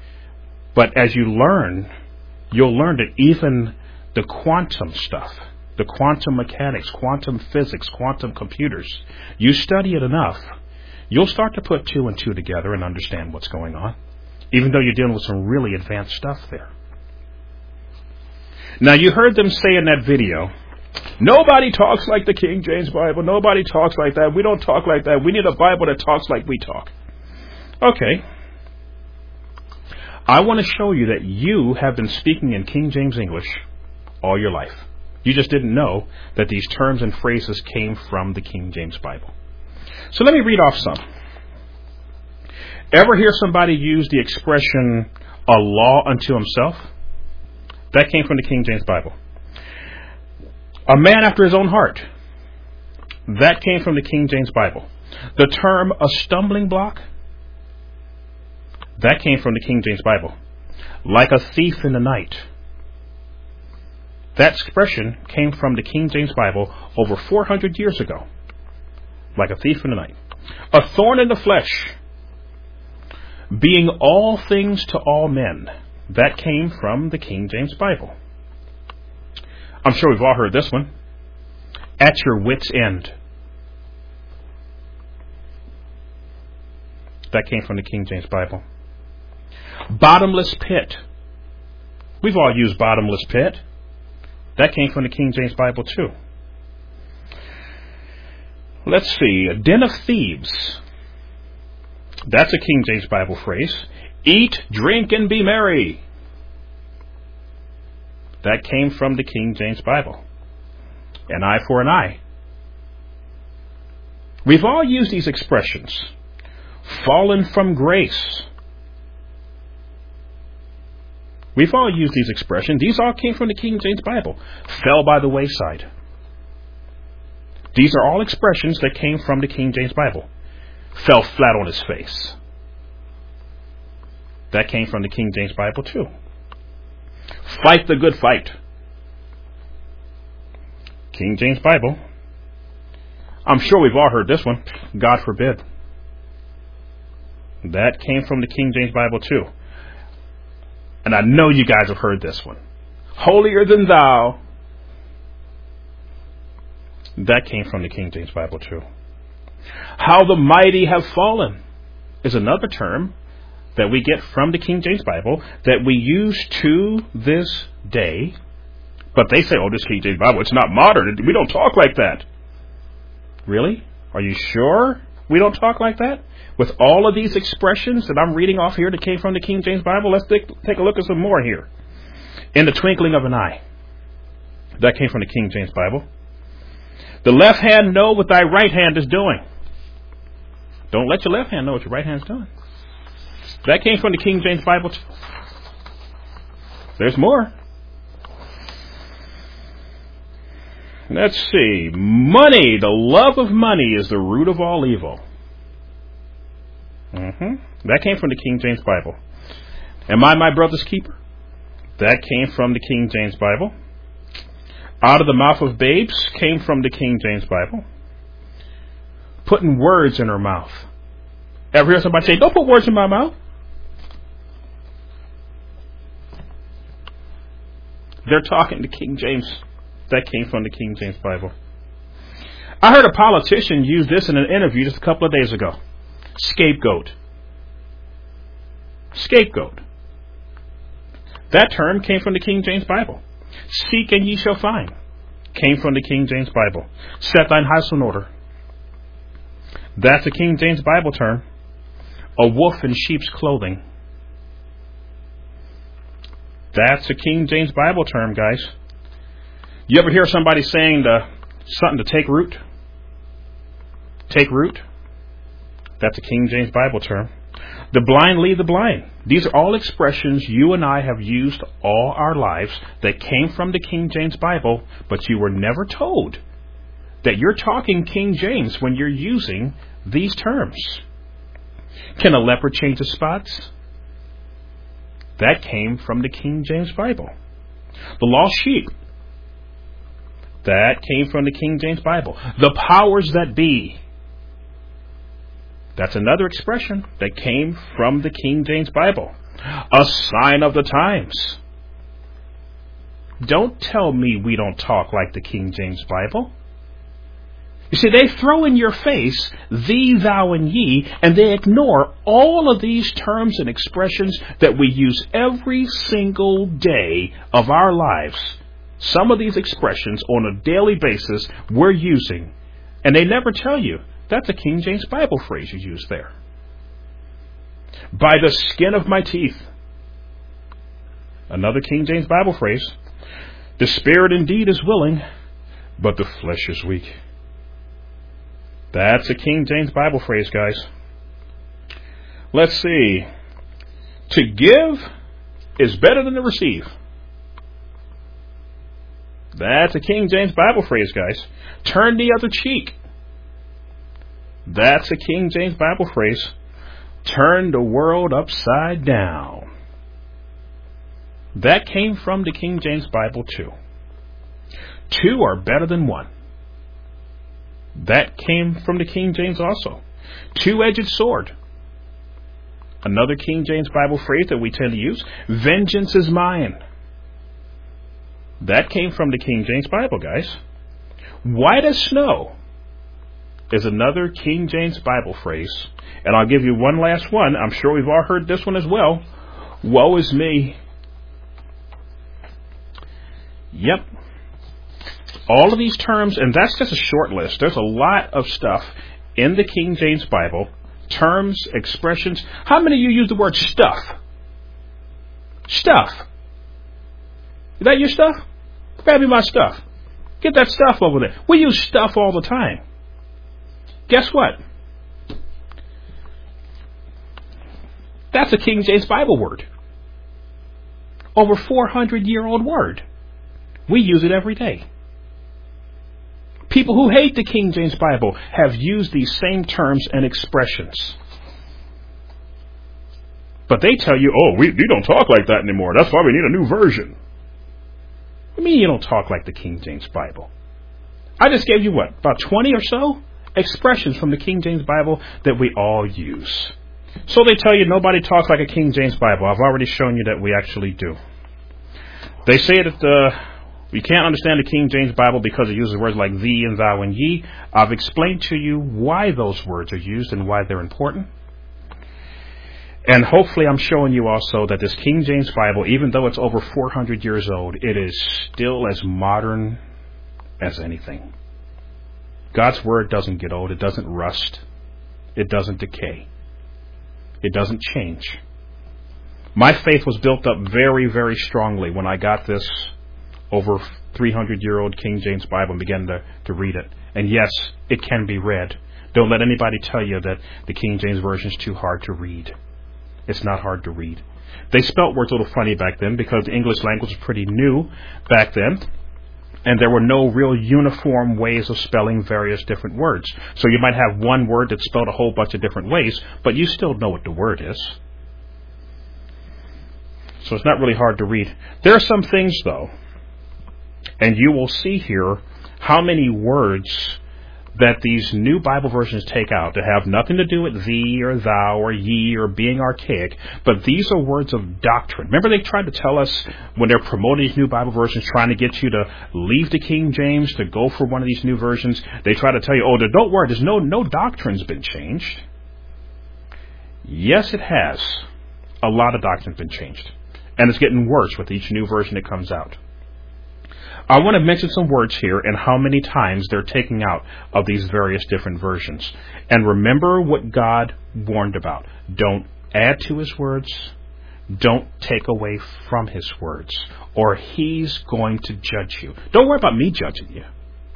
But as you learn, you'll learn that even the quantum stuff the quantum mechanics, quantum physics, quantum computers. You study it enough, you'll start to put two and two together and understand what's going on, even though you're dealing with some really advanced stuff there. Now, you heard them say in that video, nobody talks like the King James Bible. Nobody talks like that. We don't talk like that. We need a Bible that talks like we talk. Okay. I want to show you that you have been speaking in King James English all your life. You just didn't know that these terms and phrases came from the King James Bible. So let me read off some. Ever hear somebody use the expression, a law unto himself? That came from the King James Bible. A man after his own heart. That came from the King James Bible. The term a stumbling block. That came from the King James Bible. Like a thief in the night. That expression came from the King James Bible over 400 years ago. Like a thief in the night. A thorn in the flesh. Being all things to all men. That came from the King James Bible. I'm sure we've all heard this one. At your wit's end. That came from the King James Bible. Bottomless pit. We've all used bottomless pit. That came from the King James Bible too. Let's see. A den of thieves. That's a King James Bible phrase. Eat, drink, and be merry. That came from the King James Bible. An eye for an eye. We've all used these expressions. Fallen from grace. We've all used these expressions. These all came from the King James Bible. Fell by the wayside. These are all expressions that came from the King James Bible. Fell flat on his face. That came from the King James Bible too. Fight the good fight. King James Bible. I'm sure we've all heard this one. God forbid. That came from the King James Bible too. And I know you guys have heard this one. Holier than thou. That came from the King James Bible too. How the mighty have fallen is another term that we get from the King James Bible that we use to this day. But they say, oh, this King James Bible, it's not modern. We don't talk like that. Really? Are you sure we don't talk like that? With all of these expressions that I'm reading off here that came from the King James Bible, let's take a look at some more here. In the twinkling of an eye. That came from the King James Bible. The left hand know what thy right hand is doing. Don't let your left hand know what your right hand's doing. That came from the King James Bible too. There's more. Let's see. Money, the love of money is the root of all evil. That came from the King James Bible. Am I my brother's keeper? That came from the King James Bible. Out of the mouth of babes came from the King James Bible. Putting words in her mouth. Ever hear somebody say, don't put words in my mouth? They're talking to King James. That came from the King James Bible. I heard a politician use this in an interview just a couple of days ago. Scapegoat. Scapegoat. That term came from the King James Bible. Seek and ye shall find. Came from the King James Bible. Set thine house in order. That's a King James Bible term. A wolf in sheep's clothing. That's a King James Bible term, guys. You ever hear somebody saying something to take root? Take root? That's a King James Bible term. The blind lead the blind. These are all expressions you and I have used all our lives that came from the King James Bible, but you were never told that you're talking King James when you're using these terms. Can a leopard change his spots? That came from the King James Bible. The lost sheep. That came from the King James Bible. The powers that be. That's another expression that came from the King James Bible. A sign of the times. Don't tell me we don't talk like the King James Bible. You see, they throw in your face thee, thou, and ye, and they ignore all of these terms and expressions that we use every single day of our lives. Some of these expressions on a daily basis we're using, and they never tell you that's a King James Bible phrase you use there. By the skin of my teeth. Another King James Bible phrase. The spirit indeed is willing, but the flesh is weak. That's a King James Bible phrase, guys. Let's see. To give is better than to receive. That's a King James Bible phrase, guys. Turn the other cheek. That's a King James Bible phrase. Turn the world upside down. That came from the King James Bible too. Two are better than one. That came from the King James also. Two-edged sword. Another King James Bible phrase that we tend to use. Vengeance is mine. That came from the King James Bible, guys. White as snow is another King James Bible phrase. And I'll give you one last one. I'm sure we've all heard this one as well. Woe is me. Yep. All of these terms, and that's just a short list. There's a lot of stuff in the King James Bible. Terms, expressions. How many of you use the word stuff? Stuff. Is that your stuff? Grab me my stuff. Get that stuff over there. We use stuff all the time. Guess what? That's a King James Bible word. Over 400-year-old word. We use it every day. People who hate the King James Bible have used these same terms and expressions. But they tell you, oh, we don't talk like that anymore. That's why we need a new version. What do you mean you don't talk like the King James Bible? I just gave you, what, about 20 or so expressions from the King James Bible that we all use. So they tell you nobody talks like a King James Bible. I've already shown you that we actually do. They say that we can't understand the King James Bible because it uses words like thee and thou and ye. I've explained to you why those words are used and why they're important. And hopefully I'm showing you also that this King James Bible, even though it's over 400 years old, it is still as modern as anything. God's Word doesn't get old. It doesn't rust. It doesn't decay. It doesn't change. My faith was built up very, very strongly when I got this over 300-year-old King James Bible and began to read it. And yes, it can be read. Don't let anybody tell you that the King James Version is too hard to read. It's not hard to read. They spelt words a little funny back then because the English language was pretty new back then. And there were no real uniform ways of spelling various different words. So you might have one word that's spelled a whole bunch of different ways, but you still know what the word is. So it's not really hard to read. There are some things, though, and you will see here how many words that these new Bible versions take out that have nothing to do with thee or thou or ye or being archaic, but these are words of doctrine. Remember they tried to tell us when they're promoting these new Bible versions, trying to get you to leave the King James to go for one of these new versions. They try to tell you, oh, don't worry, there's no doctrine's been changed. Yes, it has. A lot of doctrine's been changed. And it's getting worse with each new version that comes out. I want to mention some words here and how many times they're taking out of these various different versions. And remember what God warned about. Don't add to His words. Don't take away from His words. Or He's going to judge you. Don't worry about me judging you.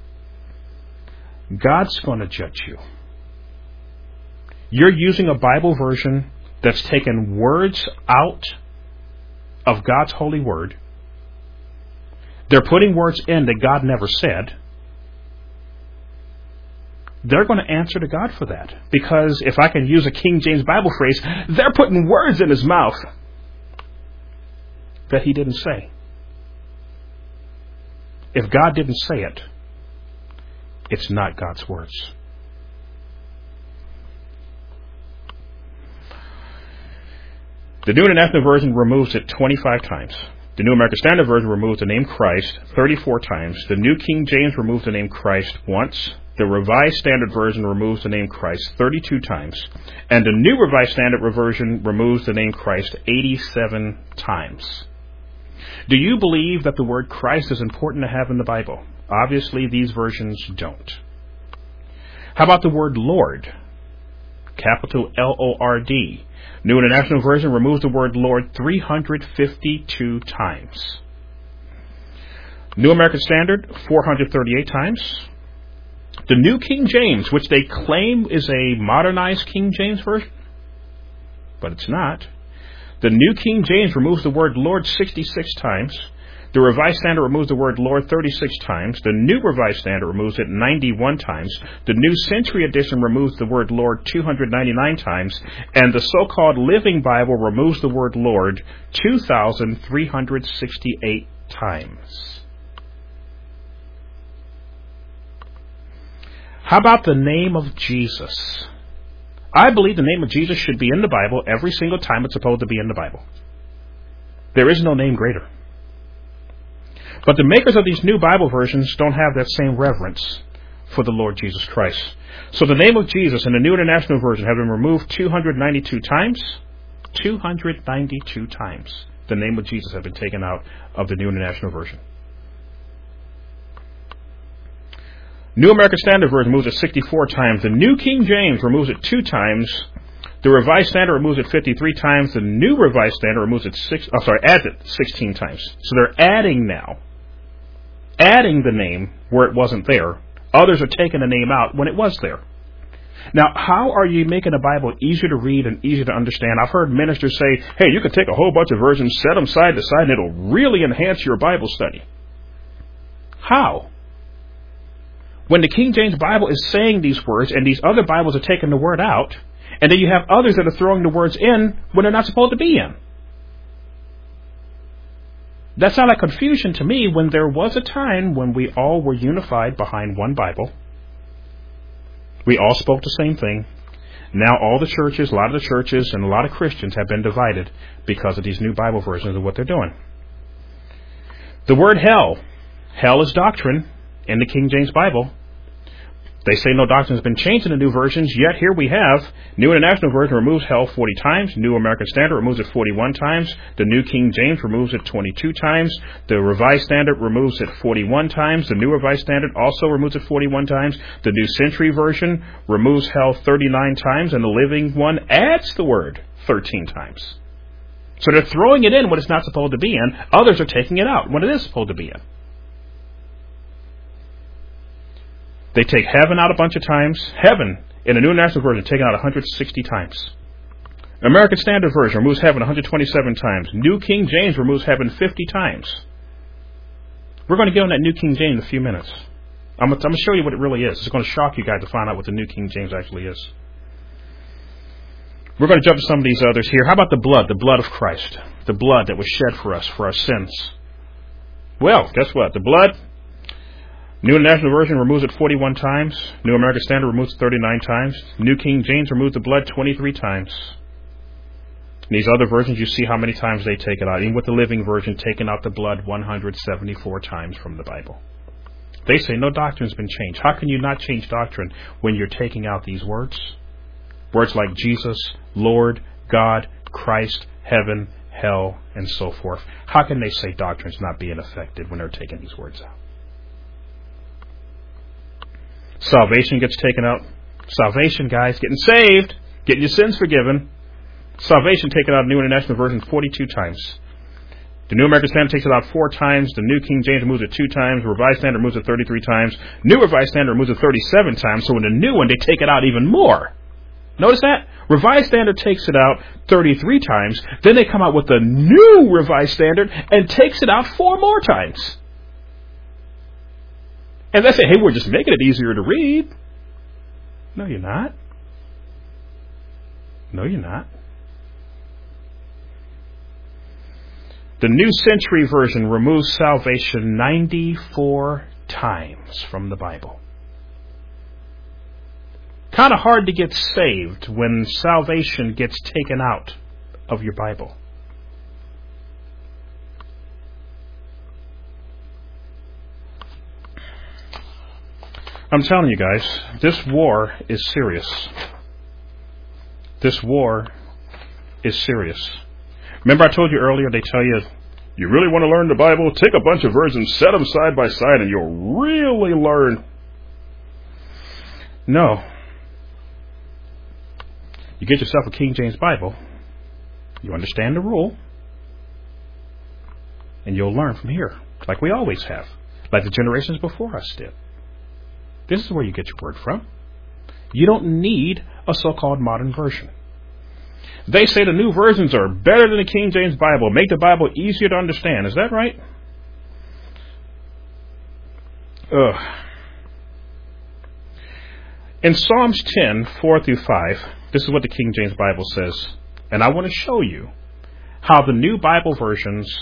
God's going to judge you. You're using a Bible version that's taken words out of God's holy word. They're putting words in that God never said. They're going to answer to God for that. Because if I can use a King James Bible phrase, they're putting words in His mouth that He didn't say. If God didn't say it, it's not God's words. The New International Version removes it 25 times. The New American Standard Version removes the name Christ 34 times. The New King James removes the name Christ once. The Revised Standard Version removes the name Christ 32 times. And the New Revised Standard Version removes the name Christ 87 times. Do you believe that the word Christ is important to have in the Bible? Obviously, these versions don't. How about the word Lord? Capital L-O-R-D. New International Version removes the word Lord 352 times. New American Standard, 438 times. The New King James, which they claim is a modernized King James Version, but it's not. The New King James removes the word Lord 66 times. The Revised Standard removes the word Lord 36 times. The New Revised Standard removes it 91 times. The New Century Edition removes the word Lord 299 times. And the so-called Living Bible removes the word Lord 2,368 times. How about the name of Jesus? I believe the name of Jesus should be in the Bible every single time it's supposed to be in the Bible. There is no name greater. But the makers of these new Bible versions don't have that same reverence for the Lord Jesus Christ. So the name of Jesus in the New International Version has been removed 292 times. 292 times the name of Jesus has been taken out of the New International Version. New American Standard Version removes it 64 times. The New King James removes it 2 times. The Revised Standard removes it 53 times. The New Revised Standard removes it adds it 16 times. So they're adding now. Adding the name where it wasn't there. Others are taking the name out when it was there. Now, how are you making the Bible easier to read and easier to understand? I've heard ministers say, hey, you can take a whole bunch of versions, set them side to side, and it'll really enhance your Bible study. How? When the King James Bible is saying these words and these other Bibles are taking the word out, and then you have others that are throwing the words in when they're not supposed to be in. That sounds like confusion to me when there was a time when we all were unified behind one Bible. We all spoke the same thing. Now all the churches, a lot of the churches, and a lot of Christians have been divided because of these new Bible versions of what they're doing. The word hell. Hell is doctrine in the King James Bible. They say no doctrine has been changed in the new versions, yet here we have. New International Version removes hell 40 times. New American Standard removes it 41 times. The New King James removes it 22 times. The Revised Standard removes it 41 times. The New Revised Standard also removes it 41 times. The New Century Version removes hell 39 times. And the Living One adds the word 13 times. So they're throwing it in when it's not supposed to be in. Others are taking it out when it is supposed to be in. They take heaven out a bunch of times. Heaven, in the New International Version, taken out 160 times. American Standard Version removes heaven 127 times. New King James removes heaven 50 times. We're going to get on that New King James in a few minutes. I'm going to show you what it really is. It's going to shock you guys to find out what the New King James actually is. We're going to jump to some of these others here. How about the blood of Christ? The blood that was shed for us, for our sins. Well, guess what? The blood... New International Version removes it 41 times. New American Standard removes it 39 times. New King James removes the blood 23 times. In these other versions, you see how many times they take it out. Even with the Living Version, taking out the blood 174 times from the Bible. They say no doctrine's been changed. How can you not change doctrine when you're taking out these words? Words like Jesus, Lord, God, Christ, heaven, hell, and so forth. How can they say doctrine's not being affected when they're taking these words out? Salvation gets taken out. Salvation, guys, getting saved, getting your sins forgiven. Salvation taken out of New International Version 42 times. The New American Standard takes it out 4 times. The New King James removes it 2 times. The Revised Standard removes it 33 times. New Revised Standard removes it 37 times. So in the new one, they take it out even more. Notice that? Revised Standard takes it out 33 times. Then they come out with the New Revised Standard and takes it out 4 more times. And they say, hey, we're just making it easier to read. No, you're not. No, you're not. The New Century Version removes salvation 94 times from the Bible. Kind of hard to get saved when salvation gets taken out of your Bible. I'm telling you guys, this war is serious. This war is serious. Remember I told you earlier, they tell you, you really want to learn the Bible? Take a bunch of versions, set them side by side, and you'll really learn. No. You get yourself a King James Bible, you understand the rule, and you'll learn from here, like we always have, like the generations before us did. This is where you get your word from. You don't need a so-called modern version. They say the new versions are better than the King James Bible, make the Bible easier to understand. Is that right? In Psalms 10, 4 through 5, this is what the King James Bible says. And I want to show you how the new Bible versions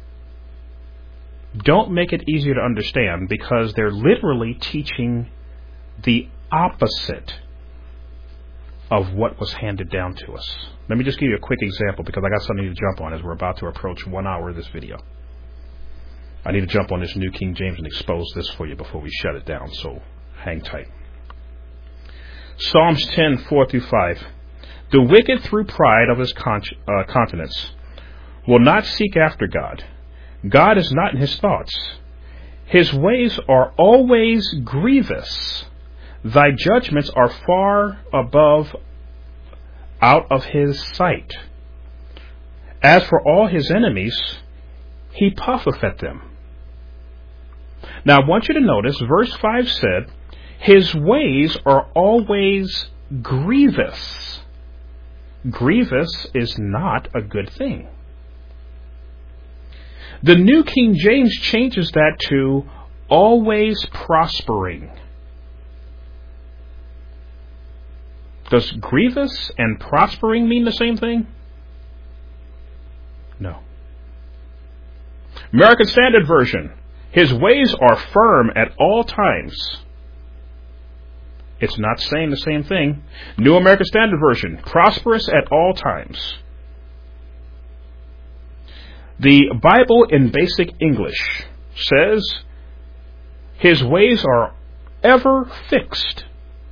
don't make it easier to understand, because they're literally teaching the opposite of what was handed down to us. Let me just give you a quick example, because I got something to jump on as we're about to approach 1 hour of this video. I need to jump on this New King James and expose this for you before we shut it down, so hang tight. Psalms 10, 4 through 5. The wicked, through pride of his countenance, will not seek after God. God is not in his thoughts. His ways are always grievous. Thy judgments are far above out of his sight. As for all his enemies, he puffeth at them. Now I want you to notice, verse 5 said, his ways are always grievous. Grievous is not a good thing. The New King James changes that to always prospering. Does grievous and prospering mean the same thing? No. American Standard Version. His ways are firm at all times. It's not saying the same thing. New American Standard Version. Prosperous at all times. The Bible in Basic English says his ways are ever fixed.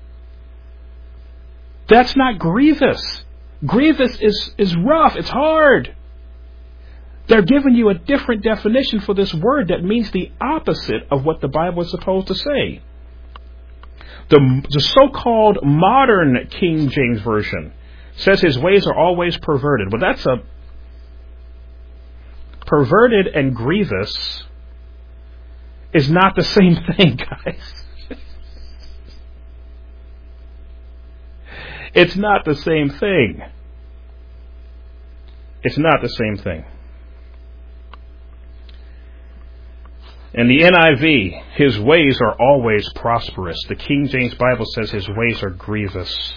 That's not grievous. Grievous is rough. It's hard. They're giving you a different definition for this word that means the opposite of what the Bible is supposed to say. The so-called modern King James Version says his ways are always perverted. Well, that's a perverted and grievous is not the same thing, guys. It's not the same thing. It's not the same thing. In the NIV, his ways are always prosperous. The King James Bible says his ways are grievous.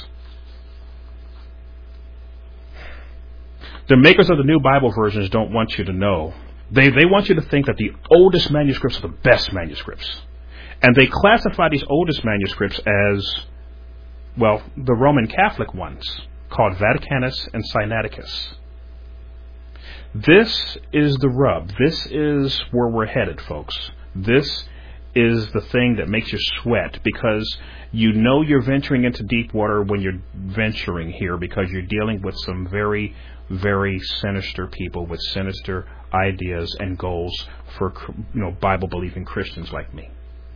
The makers of the new Bible versions don't want you to know. They want you to think that the oldest manuscripts are the best manuscripts. And they classify these oldest manuscripts as, well, the Roman Catholic ones, called Vaticanus and Sinaiticus. This is the rub. This is where we're headed, folks. This is the thing that makes you sweat, because you know you're venturing into deep water when you're venturing here, because you're dealing with some very, very sinister people with sinister ideas and goals for, Bible-believing Christians like me.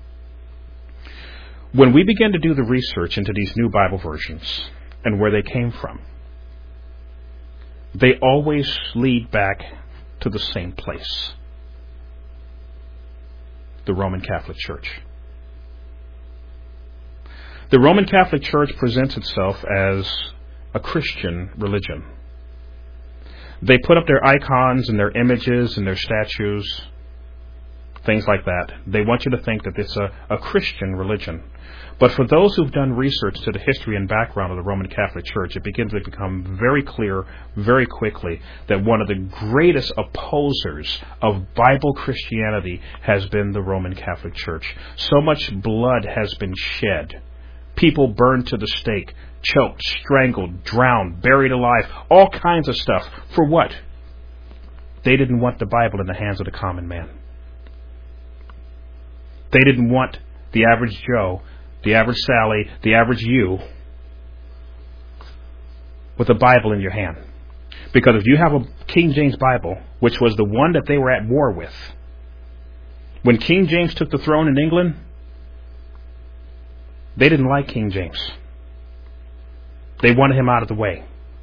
When we begin to do the research into these new Bible versions and where they came from, they always lead back to the same place: the Roman Catholic Church. The Roman Catholic Church presents itself as a Christian religion. They put up their icons and their images and their statues, things like that. They want you to think that it's a Christian religion. But for those who've done research to the history and background of the Roman Catholic Church, it begins to become very clear very quickly that one of the greatest opposers of Bible Christianity has been the Roman Catholic Church. So much blood has been shed. People burned to the stake, choked, strangled, drowned, buried alive, all kinds of stuff. For what? They didn't want the Bible in the hands of the common man. They didn't want the average Joe, the average Sally, the average you, with a Bible in your hand. Because if you have a King James Bible, which was the one that they were at war with, when King James took the throne in England, they didn't like King James. They wanted him out of the way.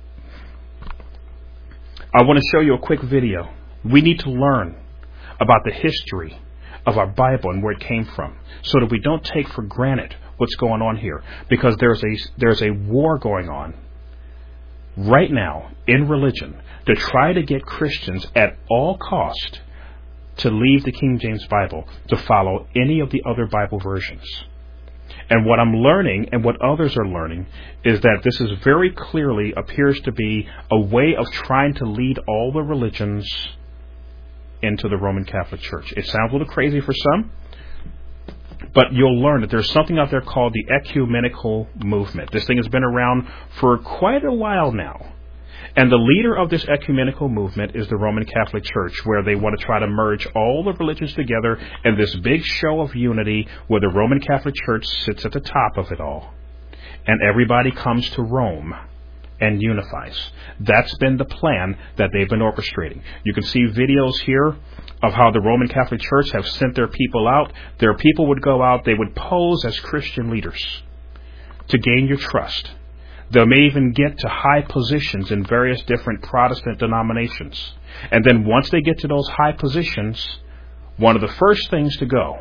I want to show you a quick video. We need to learn about the history of our Bible and where it came from, so that we don't take for granted what's going on here. Because there's a war going on right now in religion to try to get Christians at all cost to leave the King James Bible to follow any of the other Bible versions. And what I'm learning, and what others are learning, is that this is very clearly appears to be a way of trying to lead all the religions into the Roman Catholic Church. It sounds a little crazy for some, but you'll learn that there's something out there called the ecumenical movement. This thing has been around for quite a while now. And the leader of this ecumenical movement is the Roman Catholic Church, where they want to try to merge all the religions together in this big show of unity, where the Roman Catholic Church sits at the top of it all. And everybody comes to Rome and unifies. That's been the plan that they've been orchestrating. You can see videos here of how the Roman Catholic Church have sent their people out. Their people would go out, they would pose as Christian leaders to gain your trust. They may even get to high positions in various different Protestant denominations. And then once they get to those high positions, one of the first things to go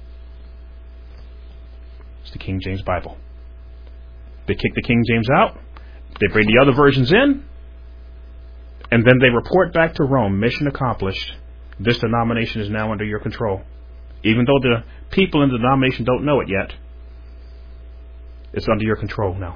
is the King James Bible. They kick the King James out, they bring the other versions in, and then they report back to Rome, mission accomplished. This denomination is now under your control. Even though the people in the denomination don't know it yet, it's under your control now.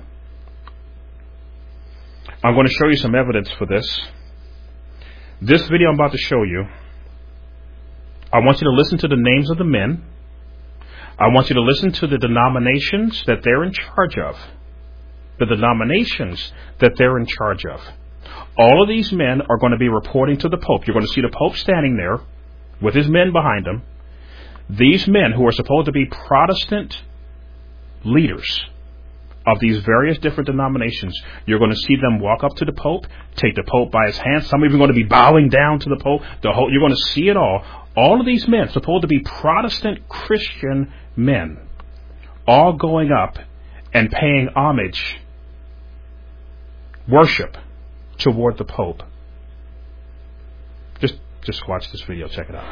I'm going to show you some evidence for this. This video I'm about to show you, I want you to listen to the names of the men. I want you to listen to the denominations that they're in charge of. The denominations that they're in charge of. All of these men are going to be reporting to the Pope. You're going to see the Pope standing there with his men behind him. These men, who are supposed to be Protestant leaders of these various different denominations, you're going to see them walk up to the Pope, take the Pope by his hand. Some are even going to be bowing down to the Pope. You're going to see it all. All of these men, supposed to be Protestant Christian men, all going up and paying homage, worship toward the Pope. Just watch this video. Check it out.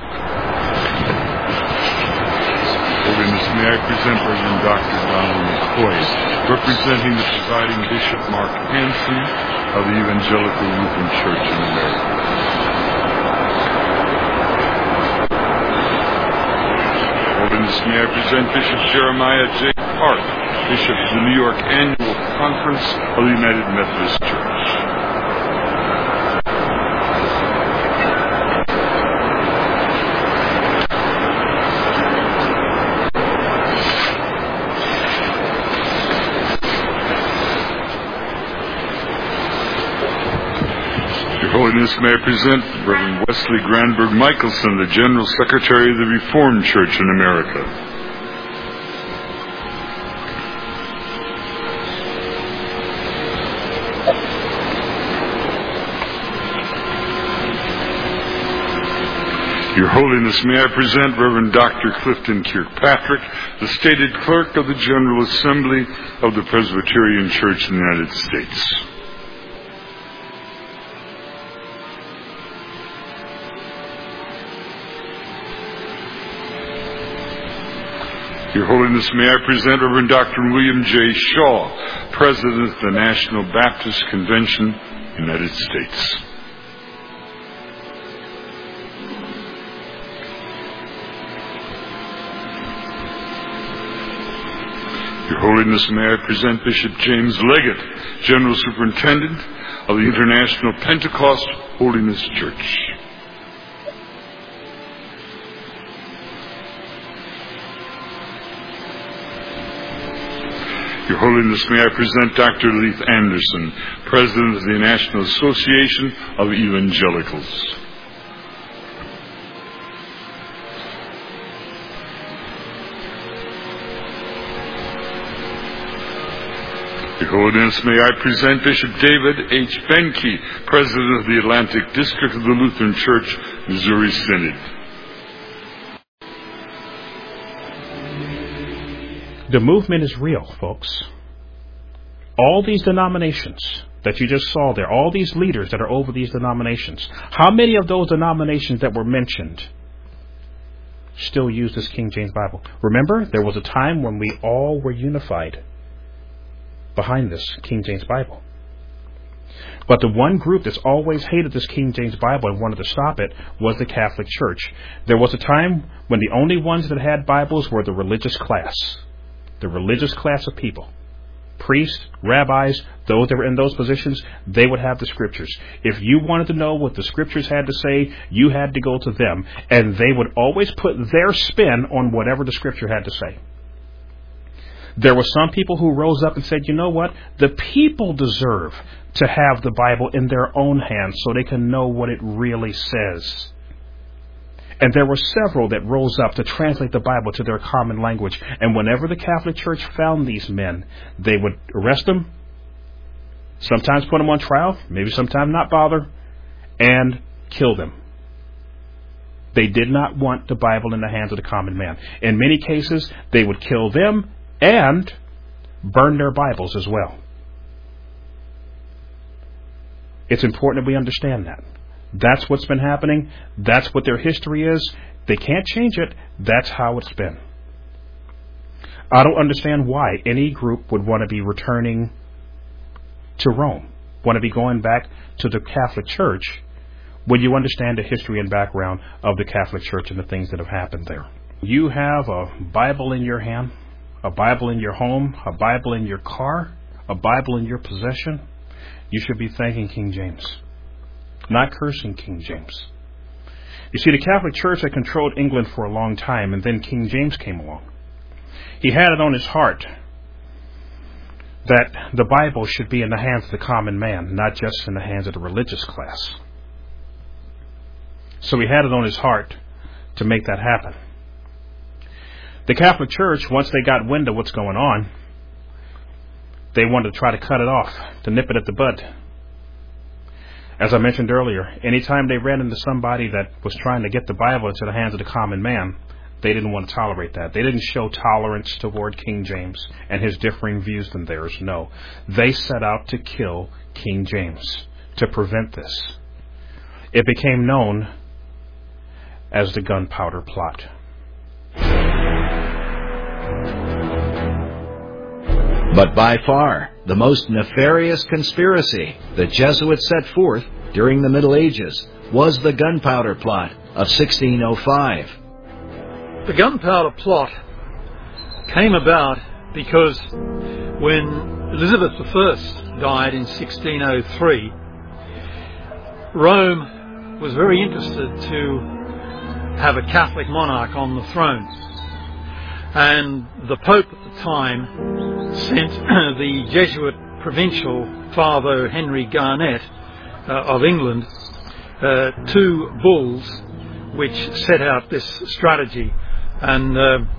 Holiness, may I present Reverend Dr. Donald McCoy, representing the presiding Bishop Mark Hansen of the Evangelical Lutheran Church in America. Holiness, may I present Bishop Jeremiah J. Park, Bishop of the New York Annual Conference of the United Methodist Church. Holiness, may I present Reverend Wesley Granberg Michelson, the General Secretary of the Reformed Church in America. Your Holiness, may I present Reverend Dr. Clifton Kirkpatrick, the stated clerk of the General Assembly of the Presbyterian Church in the United States. Your Holiness, may I present Reverend Dr. William J. Shaw, President of the National Baptist Convention, United States. Your Holiness, may I present Bishop James Leggett, General Superintendent of the International Pentecost Holiness Church. Your Holiness, may I present Dr. Leith Anderson, President of the National Association of Evangelicals. Holiness, may I present Bishop David H. Benke, President of the Atlantic District of the Lutheran Church, Missouri Synod. The movement is real, folks. All these denominations that you just saw there, all these leaders that are over these denominations, how many of those denominations that were mentioned still use this King James Bible? Remember, there was a time when we all were unified behind this King James Bible. But the one group that's always hated this King James Bible and wanted to stop it was the Catholic Church. There was a time when the only ones that had Bibles were the religious class. The religious class of people. Priests, rabbis, those that were in those positions, they would have the scriptures. If you wanted to know what the scriptures had to say, you had to go to them. And they would always put their spin on whatever the scripture had to say. There were some people who rose up and said, you know what? The people deserve to have the Bible in their own hands so they can know what it really says. And there were several that rose up to translate the Bible to their common language. And whenever the Catholic Church found these men, they would arrest them, sometimes put them on trial, maybe sometimes not bother, and kill them. They did not want the Bible in the hands of the common man. In many cases, they would kill them and burn their Bibles as well. It's important that we understand that. That's what's been happening. That's what their history is. They can't change it. That's how it's been. I don't understand why any group would want to be returning to Rome, want to be going back to the Catholic Church, when you understand the history and background of the Catholic Church and the things that have happened there. You have a Bible in your hand, a Bible in your home, a Bible in your car, a Bible in your possession. You should be thanking King James, not cursing King James. You see, the Catholic Church had controlled England for a long time, and then King James came along. He had it on his heart that the Bible should be in the hands of the common man, not just in the hands of the religious class. So he had it on his heart to make that happen. The Catholic Church, once they got wind of what's going on, they wanted to try to cut it off, to nip it at the bud. As I mentioned earlier, anytime they ran into somebody that was trying to get the Bible into the hands of the common man, they didn't want to tolerate that. They didn't show tolerance toward King James and his differing views than theirs. No. They set out to kill King James to prevent this. It became known as the Gunpowder Plot. But by far, the most nefarious conspiracy the Jesuits set forth during the Middle Ages was the Gunpowder Plot of 1605. The Gunpowder Plot came about because when Elizabeth I died in 1603, Rome was very interested to have a Catholic monarch on the throne. And the Pope at the time sent the Jesuit provincial, Father Henry Garnet of England, 2 bulls which set out this strategy and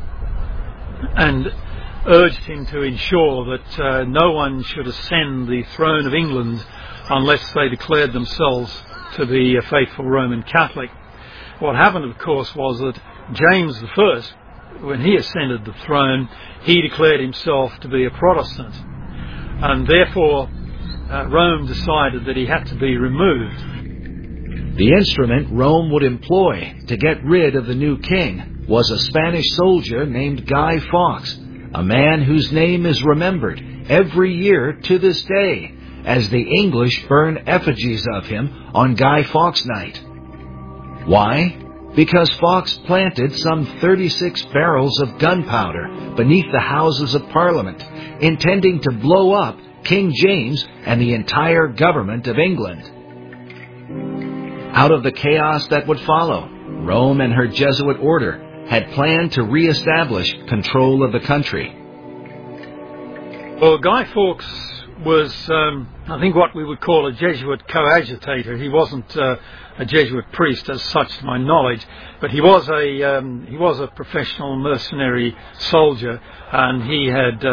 urged him to ensure that no one should ascend the throne of England unless they declared themselves to be a faithful Roman Catholic. What happened, of course, was that James I, when he ascended the throne, he declared himself to be a Protestant, and therefore Rome decided that he had to be removed. The instrument Rome would employ to get rid of the new king was a Spanish soldier named Guy Fawkes, a man whose name is remembered every year to this day, as the English burn effigies of him on Guy Fawkes Night. Why? Because Fawkes planted some 36 barrels of gunpowder beneath the Houses of Parliament, intending to blow up King James and the entire government of England. Out of the chaos that would follow, Rome and her Jesuit order had planned to re-establish control of the country. Well, Guy Fawkes was, I think, what we would call a Jesuit coadjutor. He wasn't a Jesuit priest as such, to my knowledge, but he was a professional mercenary soldier, and he had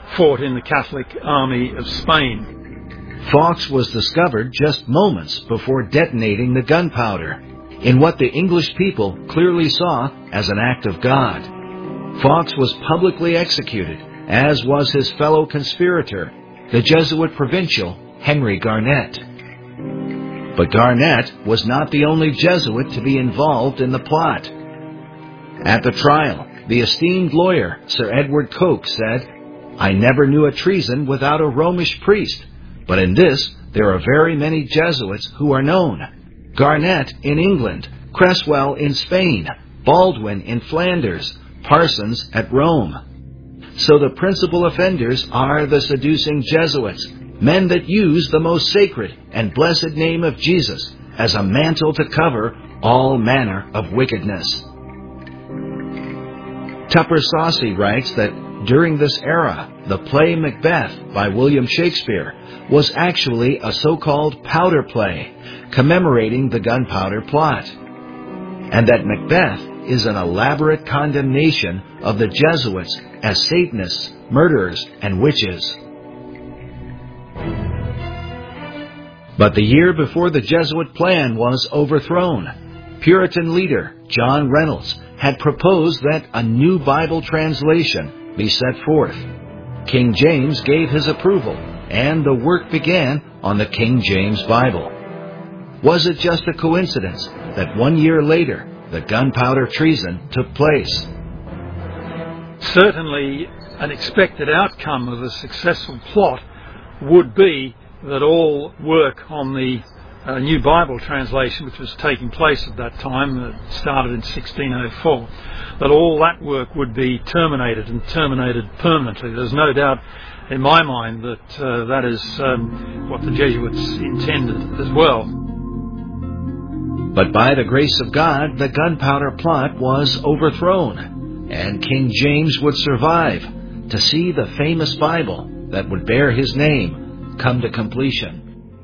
fought in the Catholic army of Spain. Fawkes was discovered just moments before detonating the gunpowder, in what the English people clearly saw as an act of God. Fawkes was publicly executed, as was his fellow conspirator, the Jesuit provincial Henry Garnet. But Garnet was not the only Jesuit to be involved in the plot. At the trial, the esteemed lawyer Sir Edward Coke said, "I never knew a treason without a Romish priest, but in this there are very many Jesuits who are known. Garnet in England, Cresswell in Spain, Baldwin in Flanders, Parsons at Rome. So the principal offenders are the seducing Jesuits, men that use the most sacred and blessed name of Jesus as a mantle to cover all manner of wickedness." Tupper Saucy writes that during this era, the play Macbeth by William Shakespeare was actually a so-called powder play, commemorating the gunpowder plot, and that Macbeth is an elaborate condemnation of the Jesuits as Satanists, murderers, and witches. But the year before the Jesuit plan was overthrown, Puritan leader John Reynolds had proposed that a new Bible translation be set forth. King James gave his approval, and the work began on the King James Bible. Was it just a coincidence that 1 year later the gunpowder treason took place? Certainly, an expected outcome of a successful plot would be that all work on the New Bible translation, which was taking place at that time, started in 1604, that all that work would be terminated, and terminated permanently. There's no doubt in my mind that that is what the Jesuits intended as well. But by the grace of God, the gunpowder plot was overthrown, and King James would survive to see the famous Bible that would bear his name come to completion.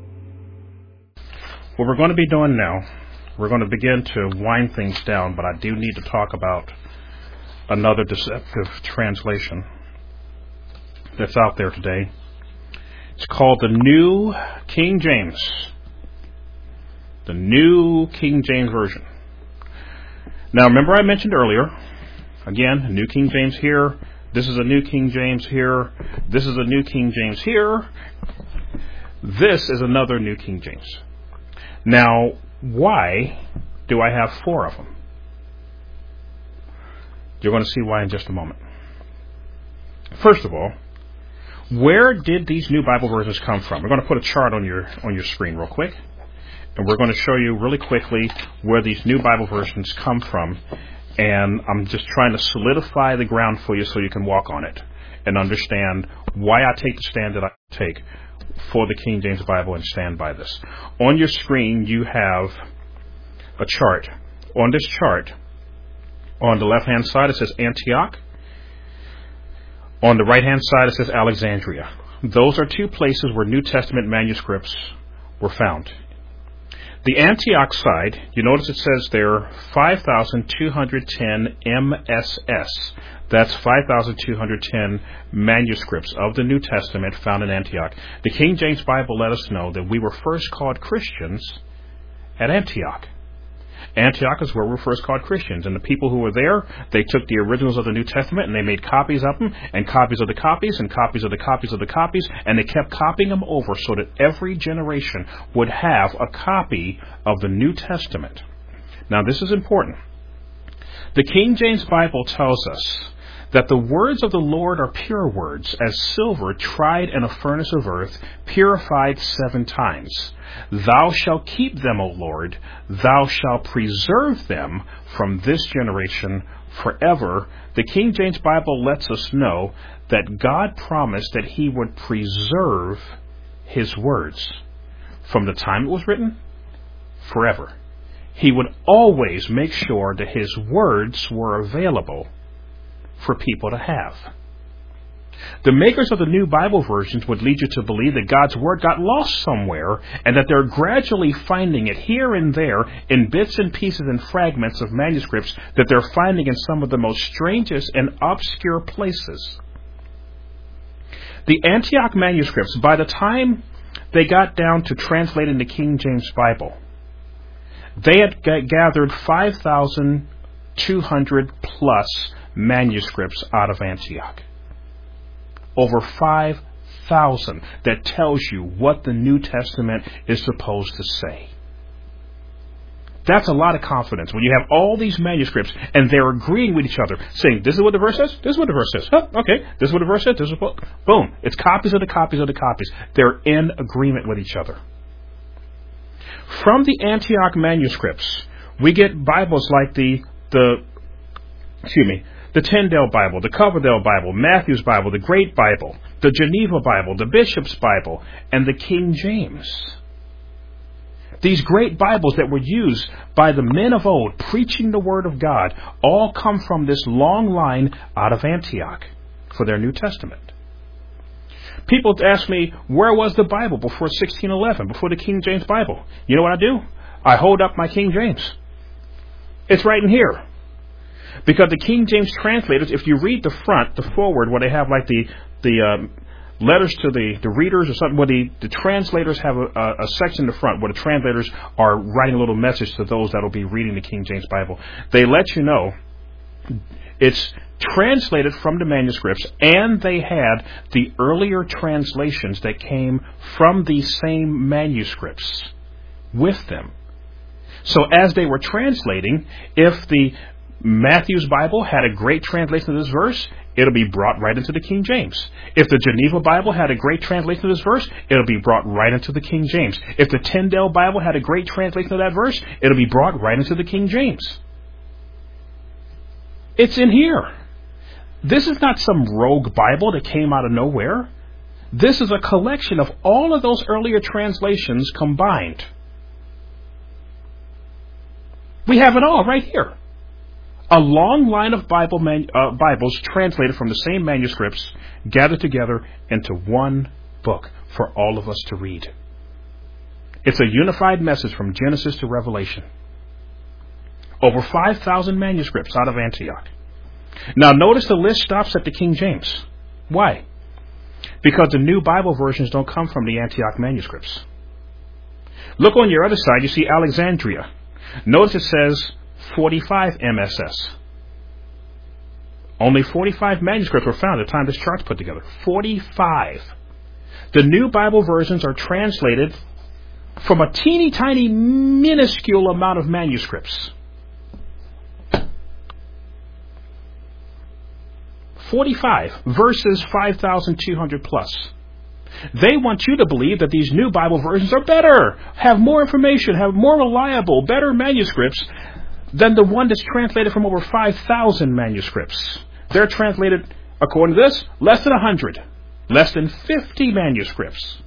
What we're going to be doing now, we're going to begin to wind things down, but I do need to talk about another deceptive translation that's out there today. It's called the New King James. The New King James Version. Now, remember I mentioned earlier, again, New King James here, this is a New King James here, this is a New King James here, this is another New King James. Now, why do I have 4 of them? You're going to see why in just a moment. First of all, where did these new Bible versions come from? We're going to put a chart on your screen real quick, and we're going to show you really quickly where these new Bible versions come from. And I'm just trying to solidify the ground for you so you can walk on it and understand why I take the stand that I take for the King James Bible and stand by this. On your screen, you have a chart. On this chart, on the left-hand side, it says Antioch. On the right-hand side, it says Alexandria. Those are 2 places where New Testament manuscripts were found. The Antioch side, you notice it says there 5,210 MSS. That's 5,210 manuscripts of the New Testament found in Antioch. The King James Bible let us know that we were first called Christians at Antioch. Antioch is where we were first called Christians. And the people who were there, they took the originals of the New Testament and they made copies of them, and copies of the copies, and copies of the copies of the copies, and they kept copying them over so that every generation would have a copy of the New Testament. Now, this is important. The King James Bible tells us that the words of the Lord are pure words, as silver tried in a furnace of earth, purified 7 times. Thou shalt keep them, O Lord. Thou shalt preserve them from this generation forever. The King James Bible lets us know that God promised that He would preserve His words from the time it was written, forever. He would always make sure that His words were available for people to have. The makers of the new Bible versions would lead you to believe that God's Word got lost somewhere and that they're gradually finding it here and there in bits and pieces and fragments of manuscripts that they're finding in some of the most strangest and obscure places. The Antioch manuscripts, by the time they got down to translating the King James Bible, they had gathered 5,200 plus manuscripts out of Antioch. Over 5,000 that tells you what the New Testament is supposed to say. That's a lot of confidence when you have all these manuscripts and they're agreeing with each other, saying, this is what the verse says, this is what the verse says. Huh, okay, this is what the verse says, this is what... Boom. It's copies of the copies of the copies. They're in agreement with each other. From the Antioch manuscripts, we get Bibles like the Tyndale Bible, the Coverdale Bible, Matthew's Bible, the Great Bible, the Geneva Bible, the Bishop's Bible, and the King James. These great Bibles that were used by the men of old preaching the Word of God all come from this long line out of Antioch for their New Testament. People ask me, where was the Bible before 1611, before the King James Bible? You know what I do? I hold up my King James. It's right in here. Because the King James translators, if you read the front, the forward, where they have like the letters to the readers or something, where the translators have a section in the front where the translators are writing a little message to those that will be reading the King James Bible. They let you know it's translated from the manuscripts, and they had the earlier translations that came from these same manuscripts with them. So as they were translating, if the Matthew's Bible had a great translation of this verse, it'll be brought right into the King James. If the Geneva Bible had a great translation of this verse, it'll be brought right into the King James. If the Tyndale Bible had a great translation of that verse, it'll be brought right into the King James. It's in here. This is not some rogue Bible that came out of nowhere. This is a collection of all of those earlier translations combined. We have it all right here. A long line of Bibles translated from the same manuscripts, gathered together into one book for all of us to read. It's a unified message from Genesis to Revelation. Over 5,000 manuscripts out of Antioch. Now notice the list stops at the King James. Why? Because the new Bible versions don't come from the Antioch manuscripts. Look on your other side, you see Alexandria. Notice it says 45 MSS. Only 45 manuscripts were found at the time this chart's put together. 45. The new Bible versions are translated from a teeny tiny minuscule amount of manuscripts. 45 versus 5,200 plus. They want you to believe that these new Bible versions are better, have more information, have more reliable, better manuscripts than the one that's translated from over 5,000 manuscripts. They're translated, according to this, less than 100, less than 50 manuscripts.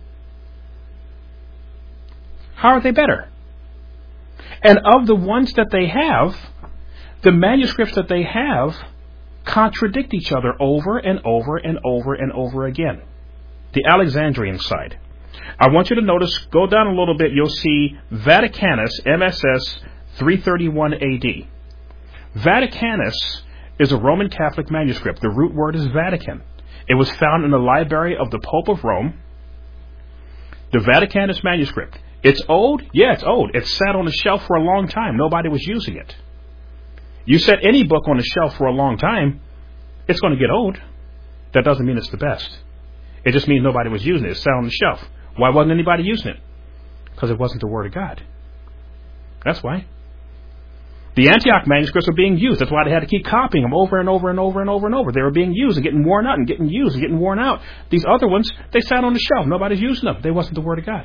How are they better? And of the ones that they have, the manuscripts that they have contradict each other over and over and over and over again. The Alexandrian side. I want you to notice, go down a little bit, you'll see Vaticanus, MSS 331 AD. Vaticanus is a Roman Catholic manuscript. The root word is Vatican. It was found in the library of the Pope of Rome. The Vaticanus manuscript. It's old? Yeah, it's old. It's sat on the shelf for a long time. Nobody was using it. You set any book on the shelf for a long time, it's going to get old. That doesn't mean it's the best. It just means nobody was using it. It sat on the shelf. Why wasn't anybody using it? Because it wasn't the Word of God. That's why. The Antioch manuscripts were being used. That's why they had to keep copying them over and over and over and over and over. They were being used and getting worn out and getting used and getting worn out. These other ones, they sat on the shelf. Nobody's using them. They wasn't the Word of God.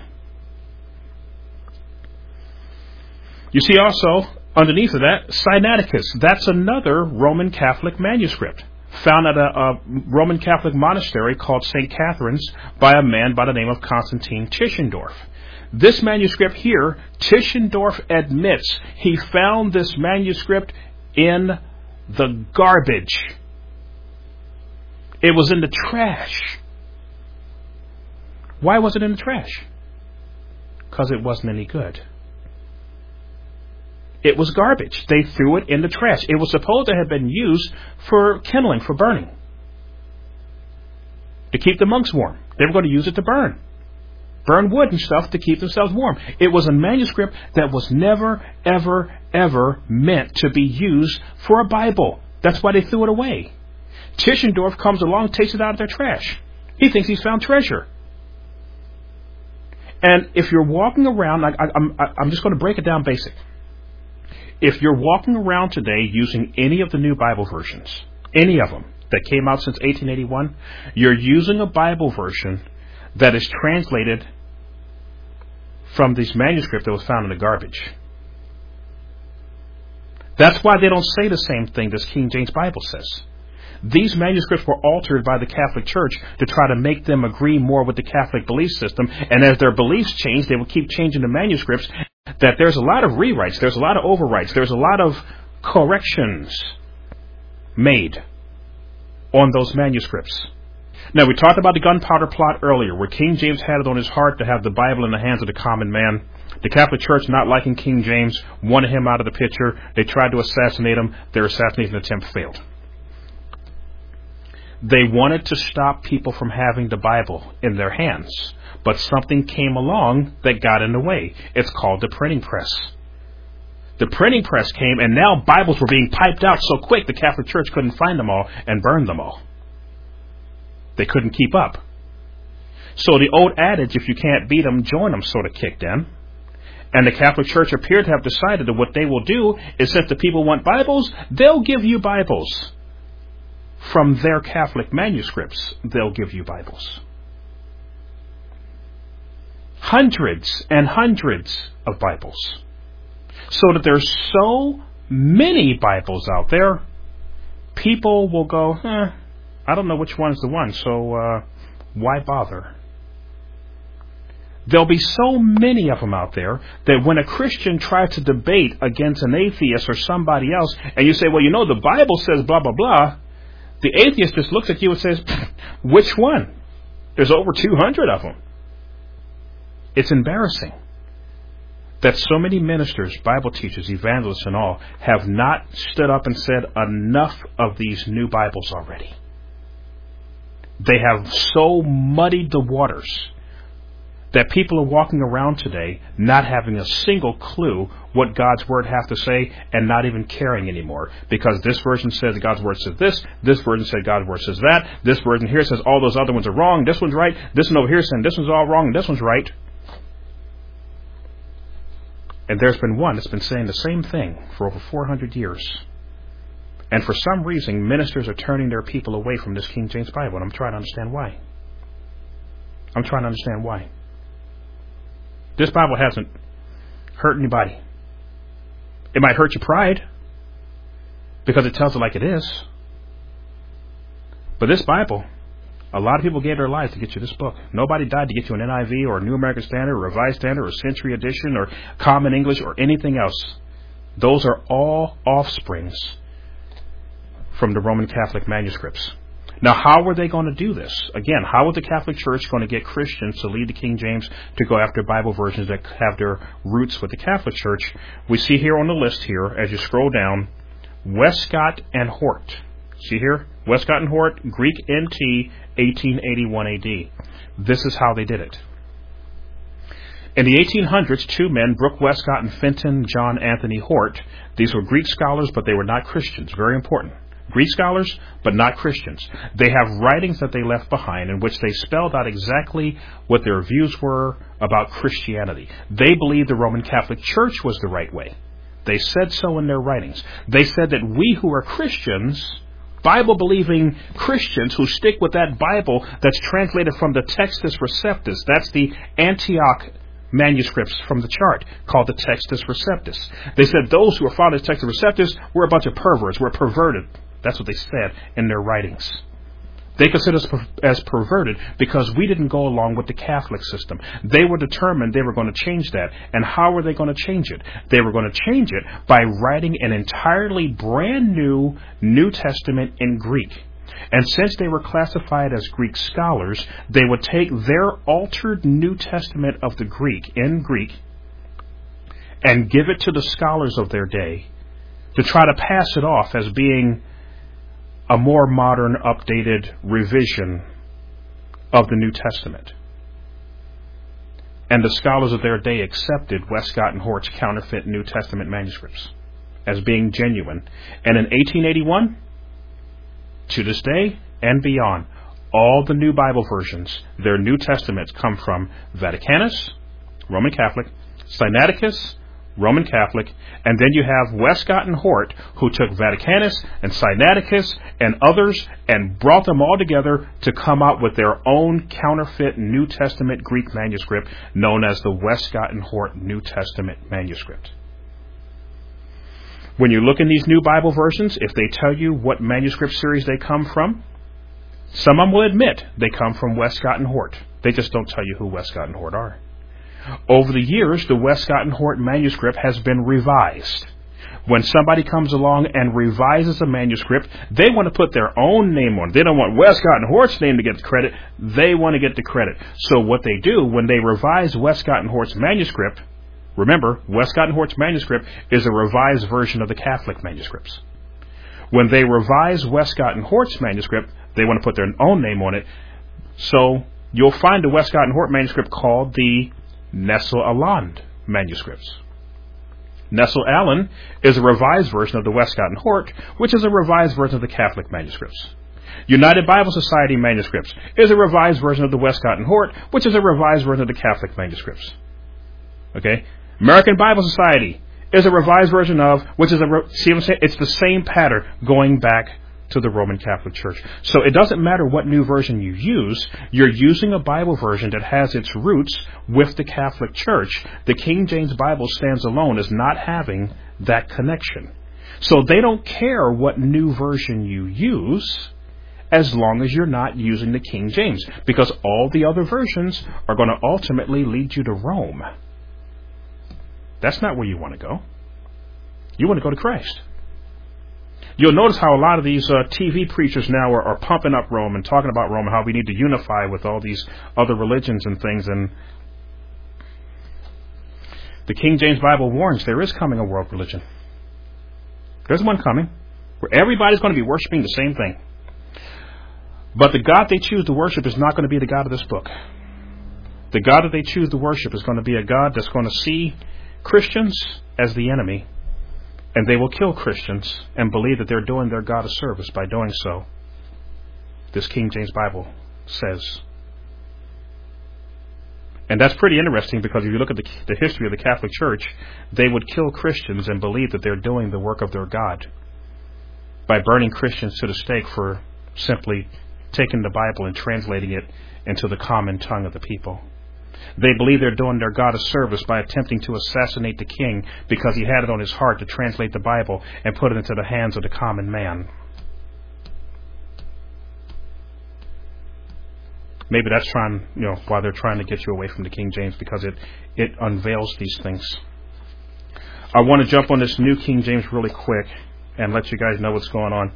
You see also, underneath of that, Sinaiticus. That's another Roman Catholic manuscript found at a Roman Catholic monastery called St. Catherine's by a man by the name of Constantine Tischendorf. This manuscript here, Tischendorf admits he found this manuscript in the garbage. It was in the trash. Why was it in the trash? Because it wasn't any good. It was garbage. They threw it in the trash. It was supposed to have been used for kindling, for burning. to keep the monks warm. They were going to use it to burn wood and stuff to keep themselves warm. It was a manuscript that was never, ever, ever meant to be used for a Bible. That's why they threw it away. Tischendorf comes along, takes it out of their trash. He thinks he's found treasure. And if you're walking around, I'm just going to break it down basic. If you're walking around today using any of the new Bible versions, any of them that came out since 1881, you're using a Bible version that is translated from this manuscript that was found in the garbage. That's why they don't say the same thing this King James Bible says. These manuscripts were altered by the Catholic Church to try to make them agree more with the Catholic belief system, and as their beliefs change, they will keep changing the manuscripts. That there's a lot of rewrites, there's a lot of overwrites, there's a lot of corrections made on those manuscripts. Now, we talked about the gunpowder plot earlier, where King James had it on his heart to have the Bible in the hands of the common man. The Catholic Church, not liking King James, wanted him out of the picture. They tried to assassinate him. Their assassination attempt failed. They wanted to stop people from having the Bible in their hands, but something came along that got in the way. It's called the printing press. The printing press came, and now Bibles were being piped out so quick the Catholic Church couldn't find them all and burn them all. They couldn't keep up. So the old adage, if you can't beat them, join them, sort of kicked in. And the Catholic Church appeared to have decided that what they will do is, if the people want Bibles, they'll give you Bibles. From their Catholic manuscripts, they'll give you Bibles. Hundreds and hundreds of Bibles. So that there's so many Bibles out there, people will go, I don't know which one's the one, so why bother? There'll be so many of them out there that when a Christian tries to debate against an atheist or somebody else, and you say, well, you know, the Bible says blah, blah, blah, the atheist just looks at you and says, which one? There's over 200 of them. It's embarrassing that so many ministers, Bible teachers, evangelists and all have not stood up and said enough of these new Bibles already. They have so muddied the waters that people are walking around today not having a single clue what God's Word has to say and not even caring anymore. Because this version says God's Word says this version says God's Word says that, this version here says all those other ones are wrong, this one's right, this one over here saying this one's all wrong and this one's right. And there's been one that's been saying the same thing for over 400 years. And for some reason, ministers are turning their people away from this King James Bible, and I'm trying to understand why. This Bible hasn't hurt anybody. It might hurt your pride because it tells it like it is. But this Bible, a lot of people gave their lives to get you this book. Nobody died to get you an NIV or a New American Standard or Revised Standard or Century Edition or Common English or anything else. Those are all offsprings from the Roman Catholic manuscripts. Now, how were they going to do this? Again, how was the Catholic Church going to get Christians to lead the King James to go after Bible versions that have their roots with the Catholic Church? We see here on the list here, as you scroll down, Westcott and Hort. See here? Westcott and Hort, Greek NT, 1881 AD. This is how they did it. In the 1800s, two men, Brooke Westcott and Fenton John Anthony Hort, these were Greek scholars, but they were not Christians. Very important. Greek scholars, but not Christians. They have writings that they left behind in which they spelled out exactly what their views were about Christianity. They believed the Roman Catholic Church was the right way. They said so in their writings. They said that we who are Christians, Bible-believing Christians who stick with that Bible that's translated from the Textus Receptus, that's the Antioch manuscripts from the chart called the Textus Receptus. They said those who are found in Textus Receptus were a bunch of perverts, were perverted. That's what they said in their writings. They considered us as perverted because we didn't go along with the Catholic system. They were determined they were going to change that. And how were they going to change it? They were going to change it by writing an entirely brand new New Testament in Greek. And since they were classified as Greek scholars, they would take their altered New Testament of the Greek, in Greek, and give it to the scholars of their day to try to pass it off as being a more modern, updated revision of the New Testament. And the scholars of their day accepted Westcott and Hort's counterfeit New Testament manuscripts as being genuine. And in 1881, to this day and beyond, all the new Bible versions, their New Testaments, come from Vaticanus, Roman Catholic, Sinaiticus, Roman Catholic, and then you have Westcott and Hort, who took Vaticanus and Sinaiticus and others and brought them all together to come out with their own counterfeit New Testament Greek manuscript known as the Westcott and Hort New Testament manuscript. When you look in these new Bible versions, if they tell you what manuscript series they come from, some of them will admit they come from Westcott and Hort. They just don't tell you who Westcott and Hort are. Over the years, the Westcott and Hort manuscript has been revised. When somebody comes along and revises a manuscript, they want to put their own name on it. They don't want Westcott and Hort's name to get the credit. They want to get the credit. So what they do, when they revise Westcott and Hort's manuscript, remember, Westcott and Hort's manuscript is a revised version of the Catholic manuscripts. When they revise Westcott and Hort's manuscript, they want to put their own name on it. So you'll find the Westcott and Hort manuscript called the Nestle-Aland manuscripts. Nestle-Aland is a revised version of the Westcott and Hort, which is a revised version of the Catholic manuscripts. United Bible Society manuscripts is a revised version of the Westcott and Hort, which is a revised version of the Catholic manuscripts. Okay? American Bible Society is a revised version of, which is see what I'm saying? It's the same pattern going back to the Roman Catholic Church. So it doesn't matter what new version you use, you're using a Bible version that has its roots with the Catholic Church. The King James Bible stands alone as not having that connection. So they don't care what new version you use as long as you're not using the King James, because all the other versions are going to ultimately lead you to Rome. That's not where you want to go. You want to go to Christ. You'll notice how a lot of these TV preachers now are pumping up Rome and talking about Rome and how we need to unify with all these other religions and things. And the King James Bible warns there is coming a world religion. There's one coming where everybody's going to be worshiping the same thing. But the God they choose to worship is not going to be the God of this book. The God that they choose to worship is going to be a God that's going to see Christians as the enemy. And they will kill Christians and believe that they're doing their God a service by doing so. This King James Bible says. And that's pretty interesting, because if you look at the history of the Catholic Church, they would kill Christians and believe that they're doing the work of their God by burning Christians to the stake for simply taking the Bible and translating it into the common tongue of the people. They believe they're doing their God a service by attempting to assassinate the king because he had it on his heart to translate the Bible and put it into the hands of the common man. Maybe that's why they're trying to get you away from the King James, because it unveils these things. I want to jump on this New King James really quick and let you guys know what's going on.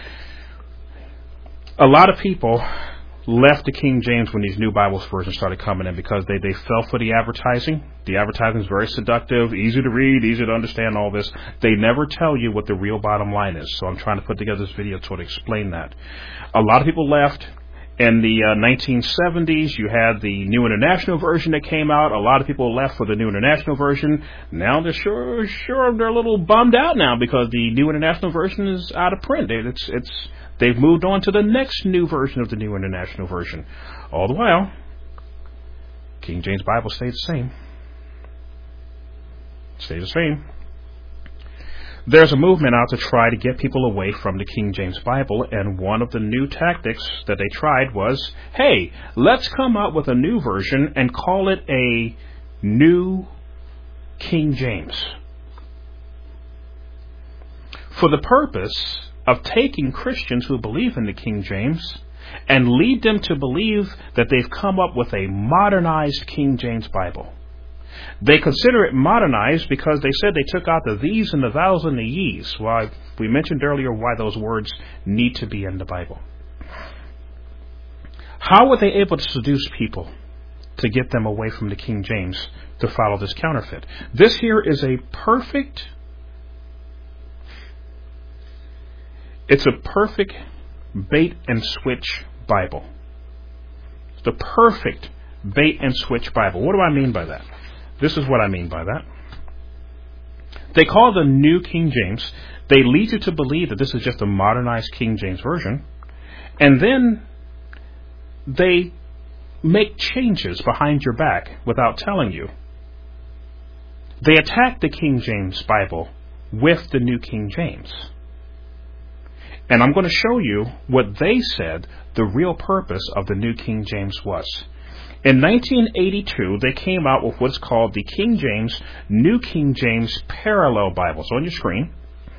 A lot of people left the King James when these new Bible versions started coming in because they fell for the advertising. The advertising is very seductive, easy to read, easy to understand, all this. They never tell you what the real bottom line is. So I'm trying to put together this video to sort of explain that. A lot of people left. In the 1970s, you had the New International Version that came out. A lot of people left for the New International Version. Now they're sure they're a little bummed out now because the New International Version is out of print. They've moved on to the next new version of the New International Version. All the while, King James Bible stays the same. Stays the same. There's a movement out to try to get people away from the King James Bible, and one of the new tactics that they tried was, hey, let's come out with a new version and call it a New King James. For the purpose of taking Christians who believe in the King James and lead them to believe that they've come up with a modernized King James Bible. They consider it modernized because they said they took out the these and the thous and the ye's. Well, we mentioned earlier why those words need to be in the Bible. How were they able to seduce people to get them away from the King James to follow this counterfeit? This here is a perfect... It's a perfect bait and switch Bible. The perfect bait and switch Bible. What do I mean by that? This is what I mean by that. They call the New King James. They lead you to believe that this is just a modernized King James Version. And then they make changes behind your back without telling you. They attack the King James Bible with the New King James. And I'm going to show you what they said the real purpose of the New King James was. In 1982, they came out with what's called the King James, New King James Parallel Bible. So on your screen,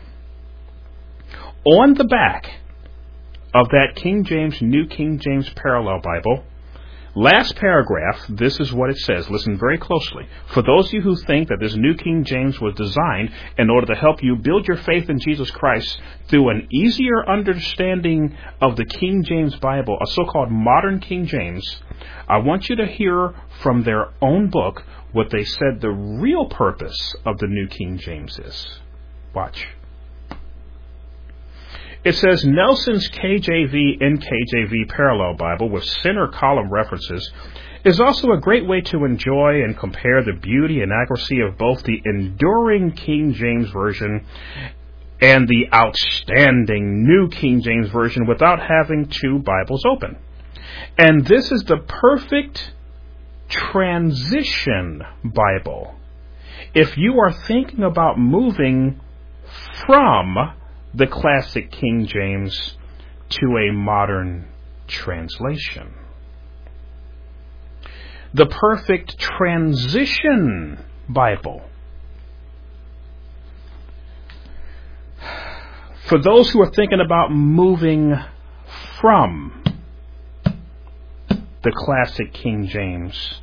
on the back of that King James, New King James Parallel Bible, last paragraph, this is what it says. Listen very closely. For those of you who think that this New King James was designed in order to help you build your faith in Jesus Christ through an easier understanding of the King James Bible, a so-called modern King James, I want you to hear from their own book what they said the real purpose of the New King James is. Watch. It says, Nelson's KJV NKJV Parallel Bible with center column references is also a great way to enjoy and compare the beauty and accuracy of both the enduring King James Version and the outstanding New King James Version without having two Bibles open. And this is the perfect transition Bible. If you are thinking about moving from the classic King James to a modern translation. The perfect transition Bible. For those who are thinking about moving from the classic King James,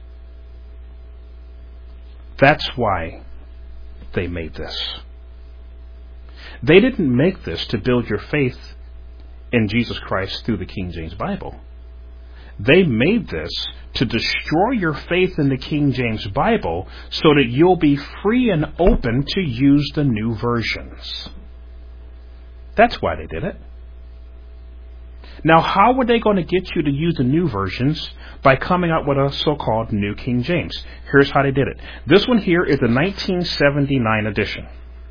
that's why they made this. They didn't make this to build your faith in Jesus Christ through the King James Bible. They made this to destroy your faith in the King James Bible so that you'll be free and open to use the new versions. That's why they did it. Now, how were they going to get you to use the new versions? By coming out with a so-called New King James. Here's how they did it. This one here is the 1979 edition.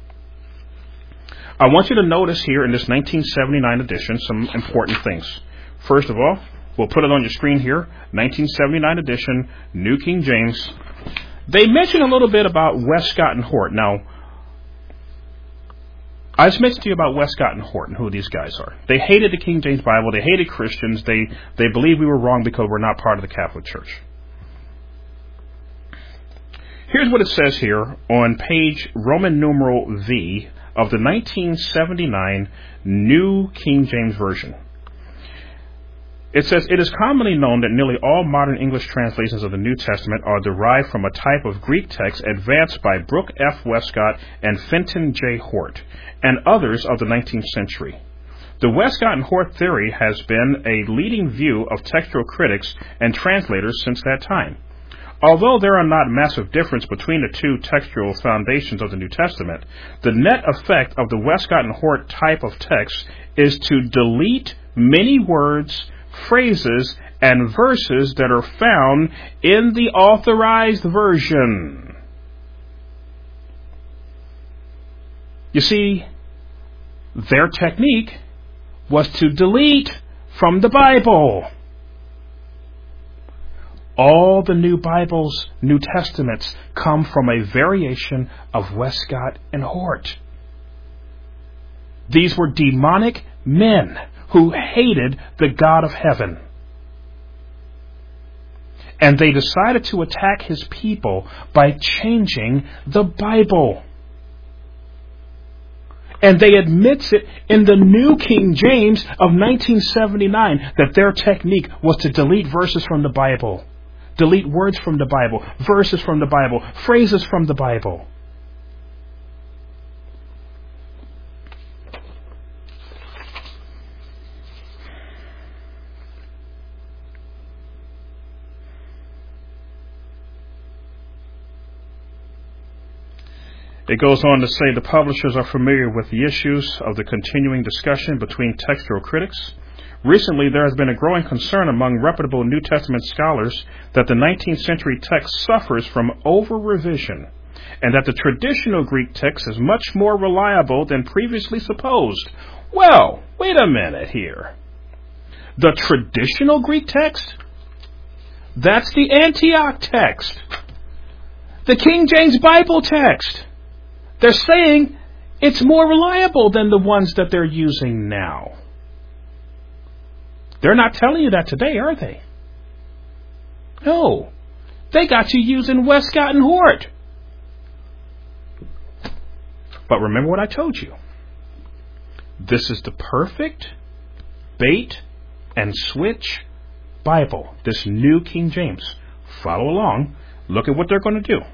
I want you to notice here in this 1979 edition some important things. First of all, we'll put it on your screen here, 1979 edition, New King James. They mention a little bit about Westcott and Hort. Now, I just mentioned to you about Westcott and Hort and who these guys are. They hated the King James Bible. They hated Christians. They believed we were wrong because we're not part of the Catholic Church. Here's what it says here on page Roman numeral V of the 1979 New King James Version. It says, it is commonly known that nearly all modern English translations of the New Testament are derived from a type of Greek text advanced by Brooke F. Westcott and Fenton J. Hort, and others of the 19th century. The Westcott and Hort theory has been a leading view of textual critics and translators since that time. Although there are not massive differences between the two textual foundations of the New Testament, the net effect of the Westcott and Hort type of text is to delete many words, phrases, and verses that are found in the authorized version. You see, their technique was to delete from the Bible. All the new Bibles, New Testaments, come from a variation of Westcott and Hort. These were demonic men who hated the God of heaven. And they decided to attack his people by changing the Bible. And they admit it in the New King James of 1979 that their technique was to delete verses from the Bible. Delete words from the Bible, verses from the Bible, phrases from the Bible. It goes on to say the publishers are familiar with the issues of the continuing discussion between textual critics Recently, there has been a growing concern among reputable New Testament scholars that the 19th century text suffers from over-revision, and that the traditional Greek text is much more reliable than previously supposed. Well, wait a minute here. The traditional Greek text? That's the Antioch text. The King James Bible text. They're saying it's more reliable than the ones that they're using now. They're not telling you that today, are they? No. They got you using Westcott and Hort. But remember what I told you. This is the perfect bait and switch Bible, this New King James. Follow along. Look at what they're going to do.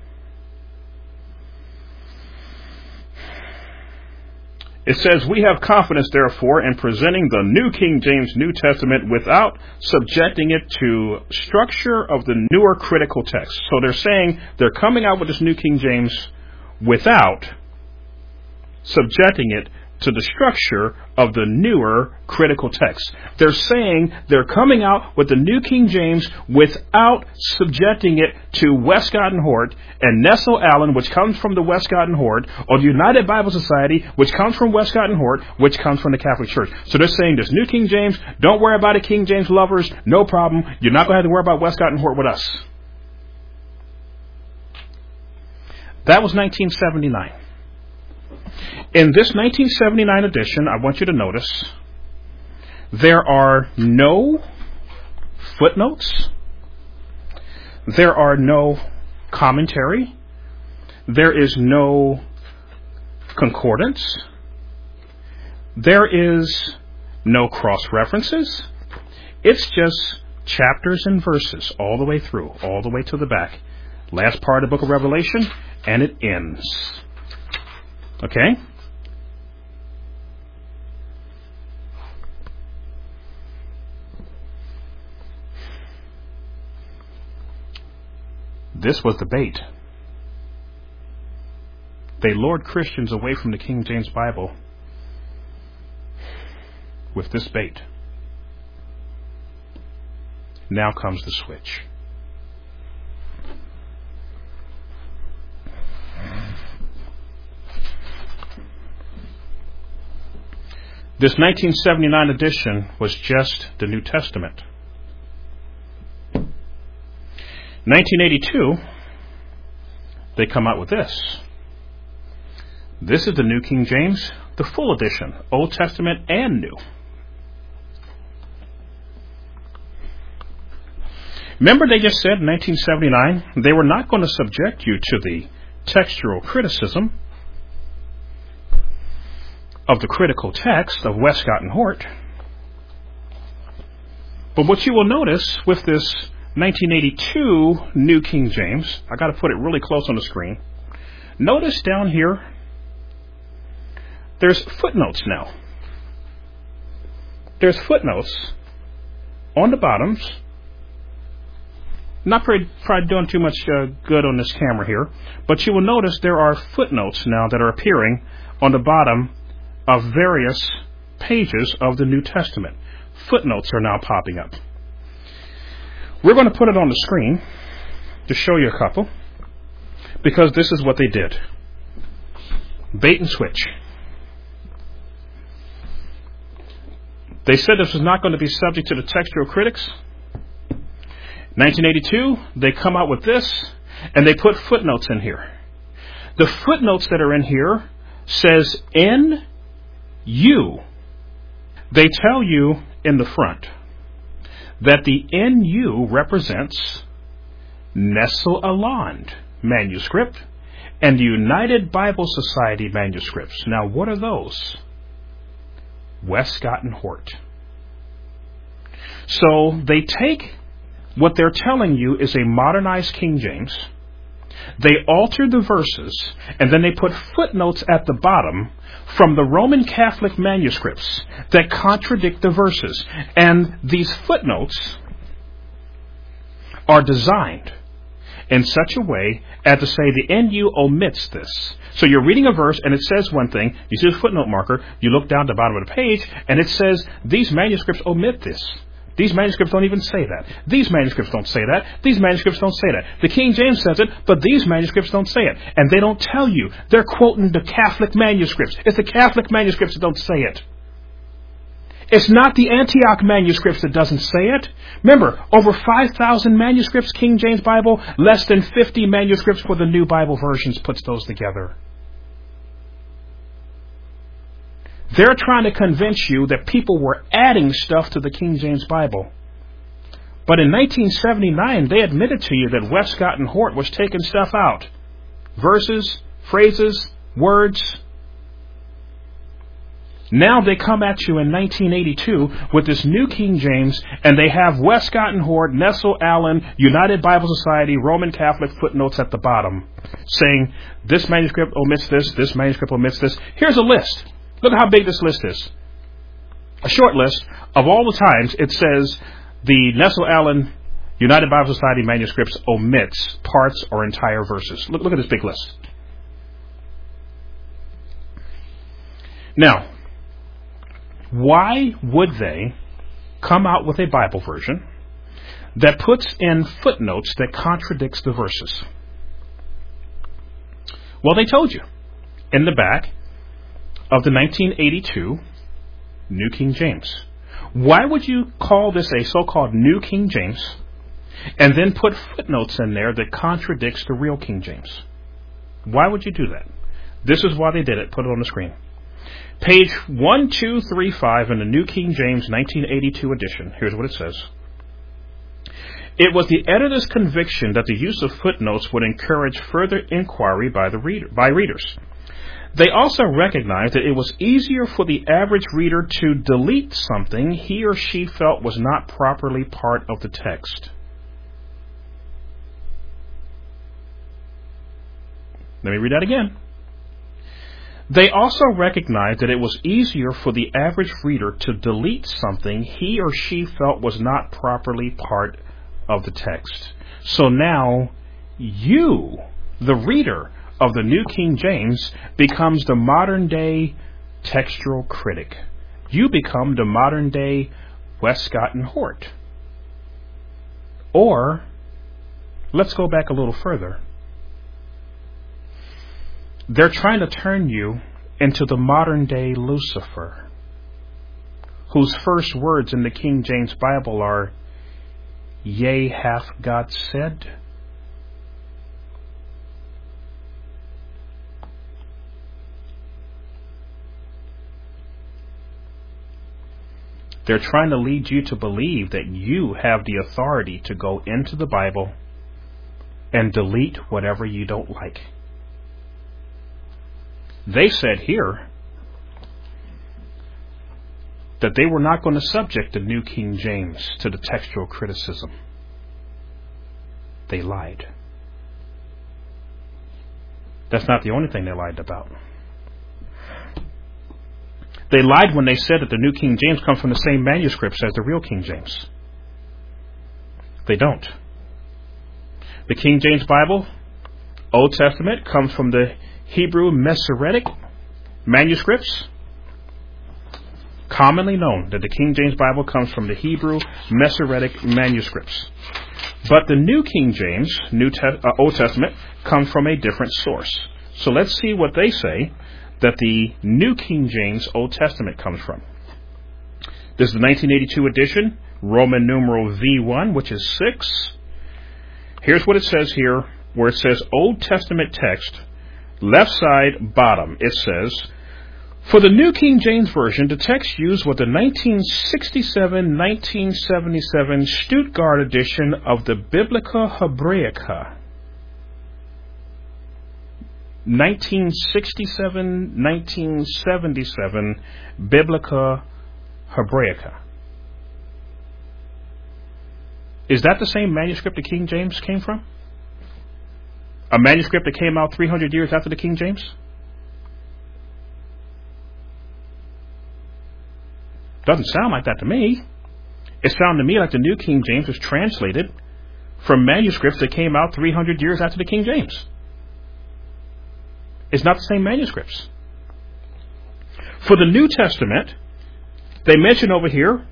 It says, we have confidence, therefore, in presenting the New King James New Testament without subjecting it to structure of the newer critical text. So they're saying they're coming out with this New King James without subjecting it to the structure of the newer critical text. They're saying they're coming out with the New King James without subjecting it to Westcott and Hort and Nestle Allen, which comes from the Westcott and Hort, or the United Bible Society, which comes from Westcott and Hort, which comes from the Catholic Church. So they're saying this New King James, don't worry about it, King James lovers, no problem. You're not going to have to worry about Westcott and Hort with us. That was 1979. In this 1979 edition, I want you to notice, there are no footnotes, there are no commentary, there is no concordance, there is no cross-references. It's just chapters and verses all the way through, all the way to the back. Last part of the book of Revelation, and it ends. Okay? This was the bait. They lured Christians away from the King James Bible with this bait. Now comes the switch. This 1979 edition was just the New Testament. 1982, they come out with this. This is the New King James, the full edition, Old Testament and New. Remember they just said in 1979 they were not going to subject you to the textual criticism of the critical text of Westcott and Hort. But what you will notice with this 1982 New King James, I got to put it really close on the screen. Notice down here, there's footnotes now. There's footnotes on the bottoms. Not probably doing too much good on this camera here, but you will notice there are footnotes now that are appearing on the bottom of various pages of the New Testament. Footnotes are now popping up. We're going to put it on the screen to show you a couple, because this is what they did. Bait and switch. They said this was not going to be subject to the textual critics. 1982, they come out with this, and they put footnotes in here. The footnotes that are in here says NU. They tell you in the front that the NU represents Nestle Aland manuscript and the United Bible Society manuscripts. Now, what are those? Westcott and Hort. So they take what they're telling you is a modernized King James. They alter the verses, and then they put footnotes at the bottom from the Roman Catholic manuscripts that contradict the verses. And these footnotes are designed in such a way as to say the NU omits this. So you're reading a verse and it says one thing, you see a footnote marker, you look down the bottom of the page and it says these manuscripts omit this. These manuscripts don't even say that. These manuscripts don't say that. These manuscripts don't say that. The King James says it, but these manuscripts don't say it. And they don't tell you. They're quoting the Catholic manuscripts. It's the Catholic manuscripts that don't say it. It's not the Antioch manuscripts that doesn't say it. Remember, over 5,000 manuscripts, King James Bible, less than 50 manuscripts for the New Bible versions puts those together. They're trying to convince you that people were adding stuff to the King James Bible. But in 1979, they admitted to you that Westcott and Hort was taking stuff out. Verses, phrases, words. Now they come at you in 1982 with this new King James, and they have Westcott and Hort, Nestle Allen, United Bible Society, Roman Catholic footnotes at the bottom, saying this manuscript omits this manuscript omits this. Here's a list. Look at how big this list is. A short list of all the times it says the Nestle Allen United Bible Society manuscripts omits parts or entire verses. Look at this big list. Now, why would they come out with a Bible version that puts in footnotes that contradicts the verses? Well, they told you in the back of the 1982 New King James. Why would you call this a so-called New King James and then put footnotes in there that contradicts the real King James? Why would you do that? This is why they did it. Put it on the screen. Page 1235 in the New King James 1982 edition. Here's what it says. It was the editor's conviction that the use of footnotes would encourage further inquiry by readers. They also recognized that it was easier for the average reader to delete something he or she felt was not properly part of the text. Let me read that again. They also recognized that it was easier for the average reader to delete something he or she felt was not properly part of the text. So now you, the reader of the New King James, becomes the modern day textual critic. You become the modern day Westcott and Hort. Or, let's go back a little further. They're trying to turn you into the modern day Lucifer, whose first words in the King James Bible are, "Yea, hath God said." They're trying to lead you to believe that you have the authority to go into the Bible and delete whatever you don't like. They said here that they were not going to subject the New King James to the textual criticism. They lied. That's not the only thing they lied about. They lied when they said that the New King James comes from the same manuscripts as the real King James. They don't. The King James Bible, Old Testament, comes from the Hebrew Masoretic manuscripts. Commonly known that the King James Bible comes from the Hebrew Masoretic manuscripts. But the New King James, Old Testament, comes from a different source. So let's see what they say that the New King James Old Testament comes from. This is the 1982 edition, Roman numeral V1, which is 6. Here's what it says here, where it says Old Testament text, left side, bottom. It says, for the New King James Version, the text used was the 1967-1977 Stuttgart edition of the Biblica Hebraica. 1967-1977 Biblica Hebraica. Is that the same manuscript the King James came from? A manuscript that came out 300 years after the King James? Doesn't sound like that to me. It sounded to me like the New King James was translated from manuscripts that came out 300 years after the King James. It's not the same manuscripts. For the New Testament, they mention over here,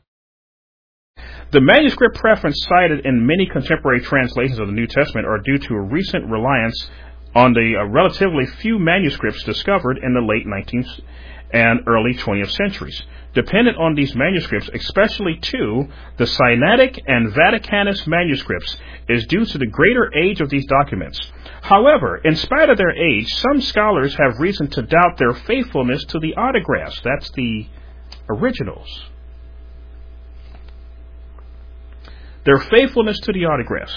the manuscript preference cited in many contemporary translations of the New Testament are due to a recent reliance on the relatively few manuscripts discovered in the late 19th and early 20th centuries. Dependent on these manuscripts, especially two, the Sinaitic and Vaticanus manuscripts, is due to the greater age of these documents. However, in spite of their age, some scholars have reason to doubt their faithfulness to the autographs. That's the originals. Their faithfulness to the autographs.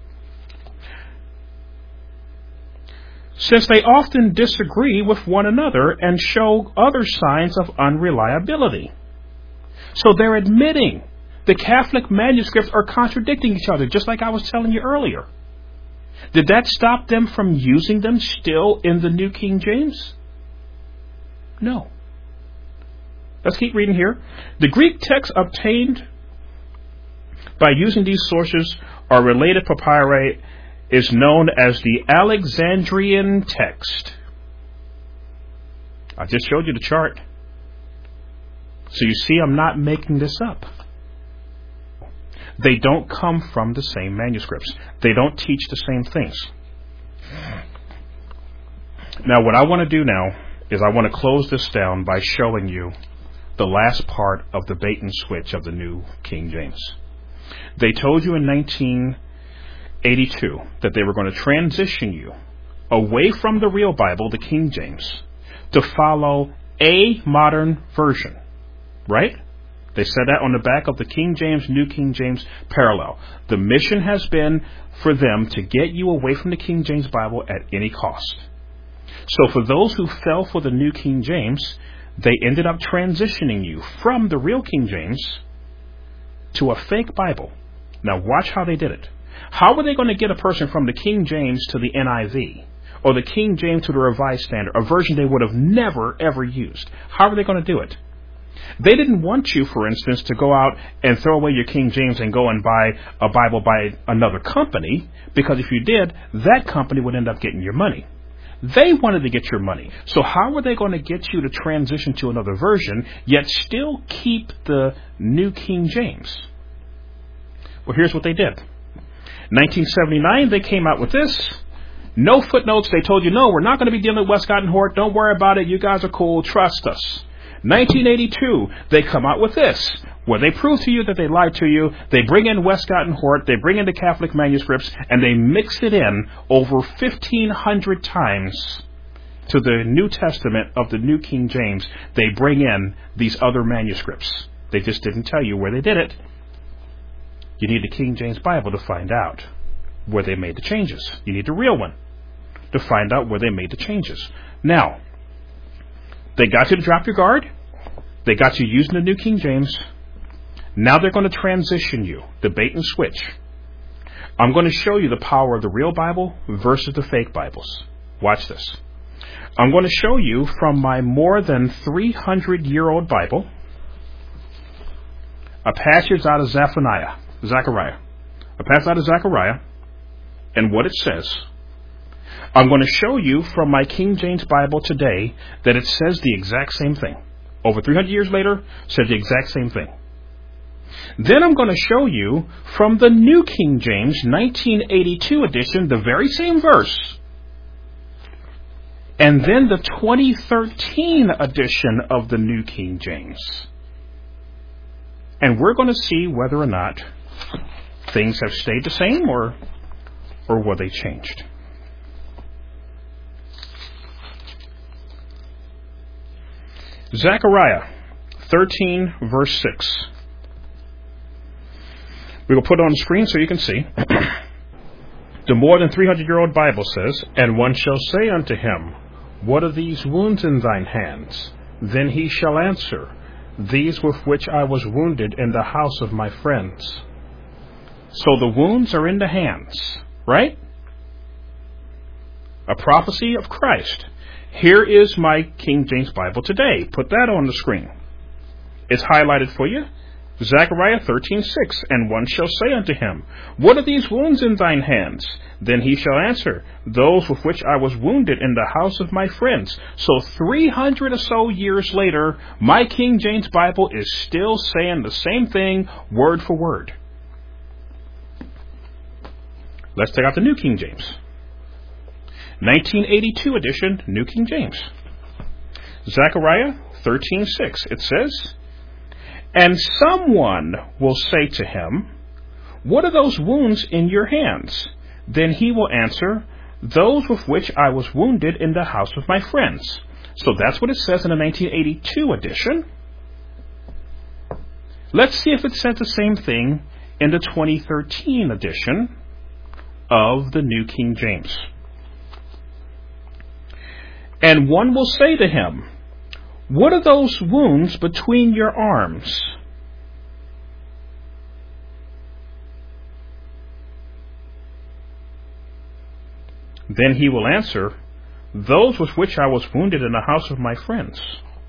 Since they often disagree with one another and show other signs of unreliability. So they're admitting the Catholic manuscripts are contradicting each other, just like I was telling you earlier. Did that stop them from using them still in the New King James? No. Let's keep reading here. The Greek texts obtained by using these sources or related papyri is known as the Alexandrian text. I just showed you the chart. So you see, I'm not making this up. They don't come from the same manuscripts. They don't teach the same things. Now, what I want to do now is I want to close this down by showing you the last part of the bait and switch of the New King James. They told you in 1982 that they were going to transition you away from the real Bible, the King James, to follow a modern version. Right? They said that on the back of the King James, New King James parallel. The mission has been for them to get you away from the King James Bible at any cost. So for those who fell for the New King James, they ended up transitioning you from the real King James to a fake Bible. Now watch how they did it. How were they going to get a person from the King James to the NIV or the King James to the Revised Standard, a version they would have never ever used? How are they going to do it? They didn't want you, for instance, to go out and throw away your King James and go and buy a Bible by another company, because if you did, that company would end up getting your money. They wanted to get your money. So how were they going to get you to transition to another version, yet still keep the New King James? Well, here's what they did. 1979, they came out with this. No footnotes. They told you, no, we're not going to be dealing with Westcott and Hort. Don't worry about it. You guys are cool. Trust us. 1982, they come out with this, where they prove to you that they lied to you. They bring in Westcott and Hort, they bring in the Catholic manuscripts, and they mix it in over 1,500 times to the New Testament of the New King James. They bring in these other manuscripts. They just didn't tell you where they did it. You need the King James Bible to find out where they made the changes. You need the real one to find out where they made the changes. Now, they got you to drop your guard. They got you using the New King James. Now they're going to transition you, the bait and switch. I'm going to show you the power of the real Bible versus the fake Bibles. Watch this. I'm going to show you from my more than 300-year-old Bible a passage out of Zechariah. A passage out of Zechariah and what it says. I'm going to show you from my King James Bible today that it says the exact same thing. Over 300 years later, said the exact same thing. Then I'm going to show you from the New King James 1982 edition, the very same verse. And then the 2013 edition of the New King James. And we're going to see whether or not things have stayed the same or were they changed. Zechariah 13, verse 6. We will put it on the screen so you can see. The more than 300-year-old Bible says, "And one shall say unto him, What are these wounds in thine hands? Then he shall answer, These with which I was wounded in the house of my friends." So the wounds are in the hands, right? A prophecy of Christ. Here is my King James Bible today. Put that on the screen. It's highlighted for you. Zechariah 13:6, and one shall say unto him, What are these wounds in thine hands? Then he shall answer, Those with which I was wounded in the house of my friends. So 300 or so years later, my King James Bible is still saying the same thing, word for word. Let's take out the New King James. 1982 edition, New King James. Zechariah 13:6, it says, And someone will say to him, What are those wounds in your hands? Then he will answer, Those with which I was wounded in the house of my friends. So that's what it says in the 1982 edition. Let's see if it says the same thing in the 2013 edition of the New King James. And one will say to him, What are those wounds between your arms? Then he will answer, Those with which I was wounded in the house of my friends.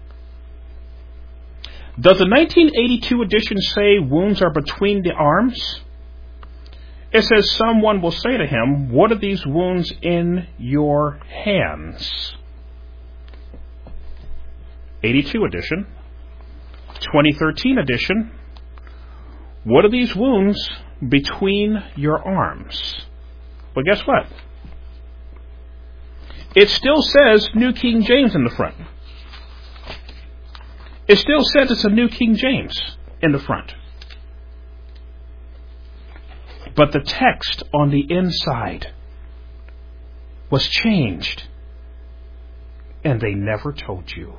Does the 1982 edition say wounds are between the arms? It says someone will say to him, What are these wounds in your hands? 82 edition. 2013 edition. What are these wounds between your arms? Well, guess what? It still says New King James in the front. It still says it's a New King James in the front. But the text on the inside was changed. And they never told you.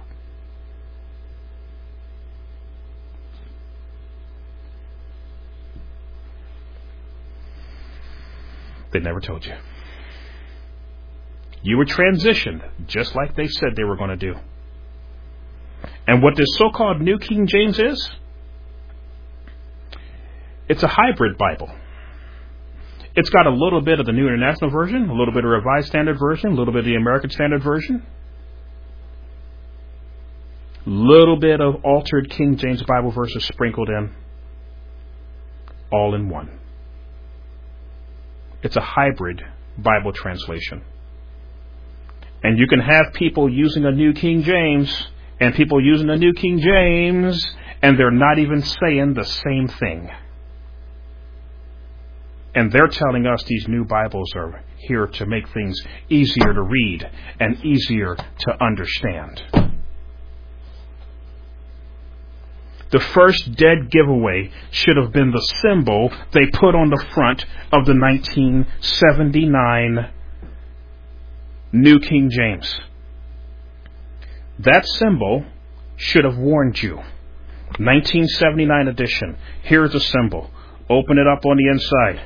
They never told you. You were transitioned just like they said they were going to do. And what this so-called New King James is, it's a hybrid Bible. It's got a little bit of the New International Version, a little bit of Revised Standard Version, a little bit of the American Standard Version, a little bit of altered King James Bible verses sprinkled in, all in one. It's a hybrid Bible translation. And you can have people using a New King James and people using a New King James, and they're not even saying the same thing. And they're telling us these new Bibles are here to make things easier to read and easier to understand. The first dead giveaway should have been the symbol they put on the front of the 1979 New King James. That symbol should have warned you. 1979 edition. Here's the symbol. Open it up on the inside.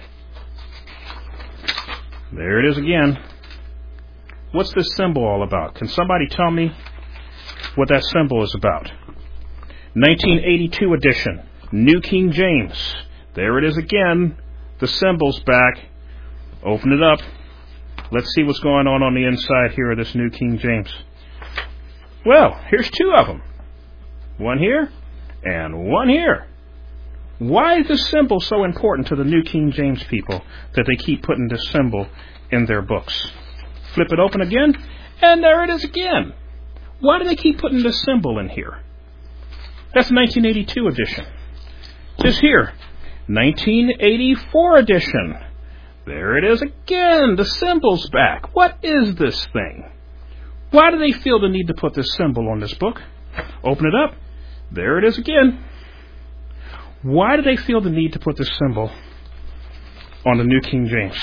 There it is again. What's this symbol all about? Can somebody tell me what that symbol is about? 1982 edition, New King James. There it is again. The symbol's back. Open it up. Let's see what's going on the inside here of this New King James. Well, here's two of them. One here and one here. Why is this symbol so important to the New King James people that they keep putting this symbol in their books? Flip it open again, and there it is again. Why do they keep putting this symbol in here? That's 1982 edition. This here, 1984 edition. There it is again. The symbol's back. What is this thing? Why do they feel the need to put this symbol on this book? Open it up. There it is again. Why do they feel the need to put this symbol on the New King James?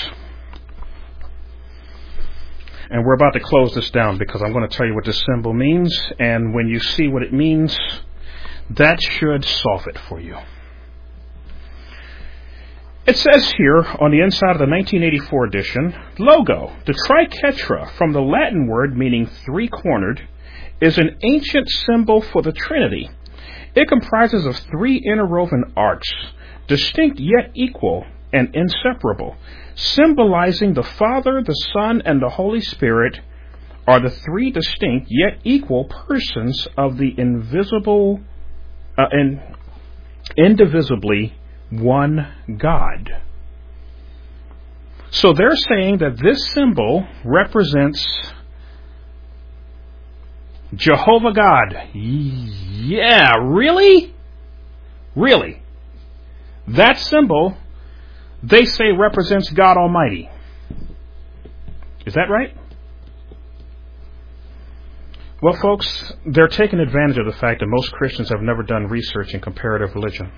And we're about to close this down because I'm going to tell you what this symbol means. And when you see what it means, that should solve it for you. It says here on the inside of the 1984 edition, logo, the triquetra, from the Latin word meaning three-cornered, is an ancient symbol for the Trinity. It comprises of three interwoven arcs, distinct yet equal and inseparable, symbolizing the Father, the Son, and the Holy Spirit are the three distinct yet equal persons of the invisible indivisibly one God. So they're saying that this symbol represents Jehovah God. Yeah, really? Really? That symbol, they say, represents God Almighty. Is that right? Well, folks, they're taking advantage of the fact that most Christians have never done research in comparative religion.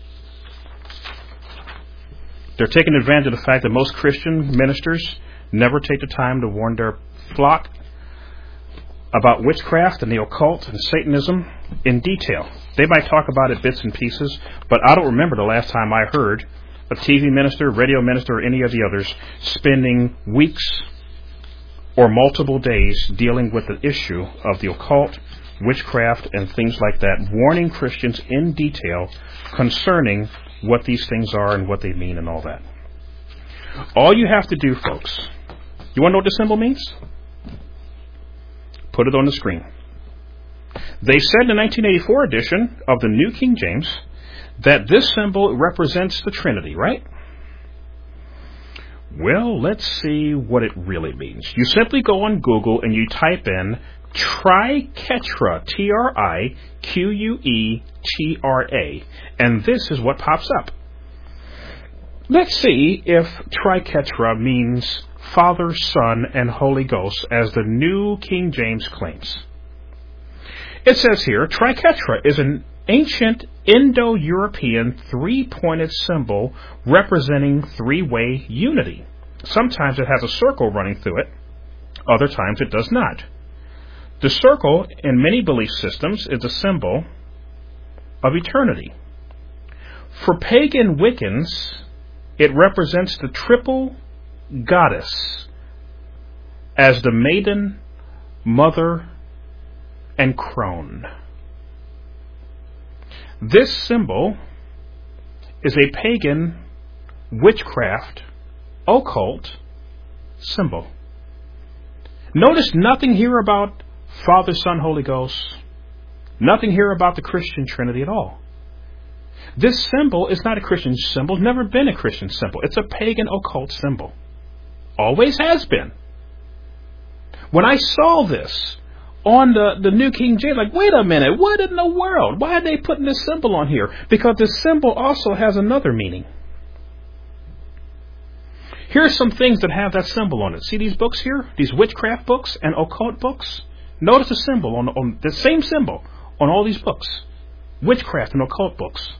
They're taking advantage of the fact that most Christian ministers never take the time to warn their flock about witchcraft and the occult and Satanism in detail. They might talk about it bits and pieces, but I don't remember the last time I heard a TV minister, radio minister, or any of the others spending weeks or multiple days dealing with the issue of the occult, witchcraft, and things like that, warning Christians in detail concerning what these things are and what they mean and all that. All you have to do, folks, you want to know what the symbol means? Put it on the screen. They said in the 1984 edition of the New King James that this symbol represents the Trinity, right? Well, let's see what it really means. You simply go on Google and you type in Triquetra, Triquetra, and this is what pops up. Let's see if Triquetra means Father, Son, and Holy Ghost, as the New King James claims. It says here, Triquetra is an ancient Indo-European three-pointed symbol representing three-way unity. Sometimes it has a circle running through it, other times it does not. The circle, in many belief systems, is a symbol of eternity. For pagan Wiccans, it represents the triple goddess as the maiden, mother, and crone. This symbol is a pagan witchcraft occult symbol. Notice nothing here about Father, Son, Holy Ghost. Nothing here about the Christian Trinity at all. This symbol is not a Christian symbol. It's never been a Christian symbol. It's a pagan occult symbol. Always has been. When I saw this on the New King James, like, wait a minute, what in the world? Why are they putting this symbol on here? Because this symbol also has another meaning. Here's some things that have that symbol on it. See these books here? These witchcraft books and occult books? Notice the symbol on the same symbol on all these books. Witchcraft and occult books.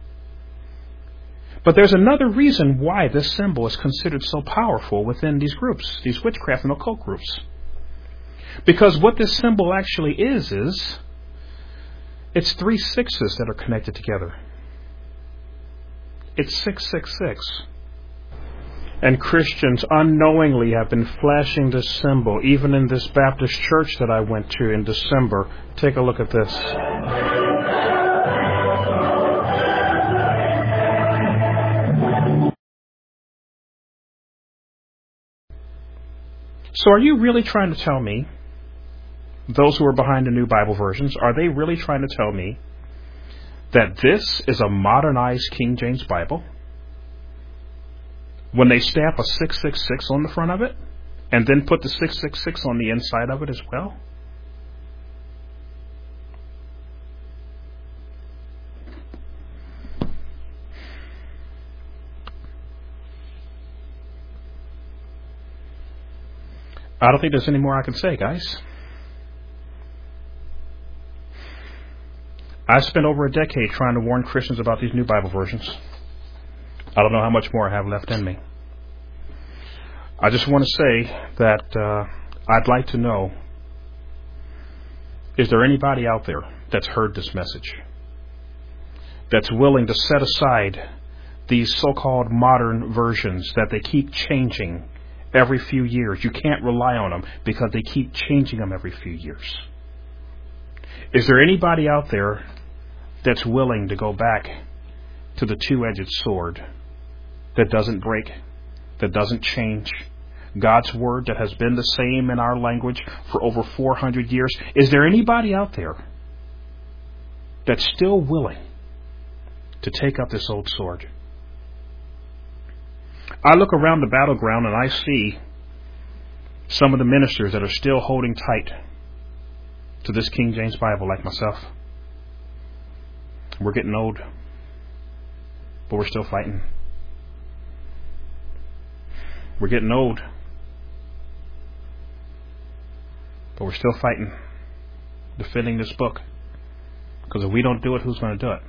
But there's another reason why this symbol is considered so powerful within these groups, these witchcraft and occult groups. Because what this symbol actually is it's 3 sixes that are connected together. It's 666. And Christians unknowingly have been flashing this symbol, even in this Baptist church that I went to in December. Take a look at this. So are you really trying to tell me, those who are behind the New Bible versions, are they really trying to tell me that this is a modernized King James Bible? When they stamp a 666 on the front of it, and then put the 666 on the inside of it as well? I don't think there's any more I can say, guys. I spent over a decade trying to warn Christians about these new Bible versions. I don't know how much more I have left in me. I just want to say that I'd like to know, is there anybody out there that's heard this message, that's willing to set aside these so-called modern versions that they keep changing every few years? You can't rely on them because they keep changing them every few years. Is there anybody out there that's willing to go back to the two-edged sword that doesn't break, that doesn't change? God's Word that has been the same in our language for over 400 years. Is there anybody out there that's still willing to take up this old sword. I look around the battleground and I see some of the ministers that are still holding tight to this King James Bible like myself. We're getting old, but we're still fighting. We're getting old, but we're still fighting, defending this book. Because if we don't do it, who's going to do it?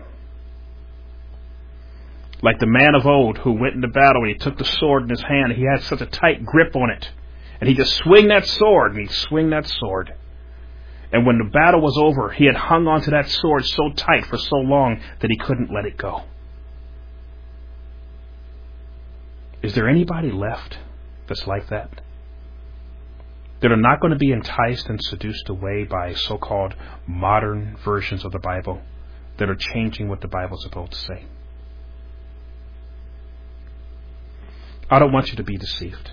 Like the man of old who went into battle and he took the sword in his hand, he had such a tight grip on it. And he just swing that sword, and he'd swing that sword. And when the battle was over, he had hung onto that sword so tight for so long that he couldn't let it go. Is there anybody left that's like that? That are not going to be enticed and seduced away by so-called modern versions of the Bible that are changing what the Bible's supposed to say? I don't want you to be deceived.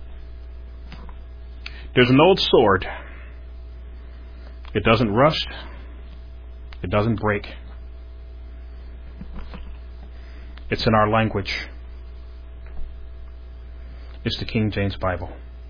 There's an old sword. It doesn't rust. It doesn't break. It's in our language. It's the King James Bible.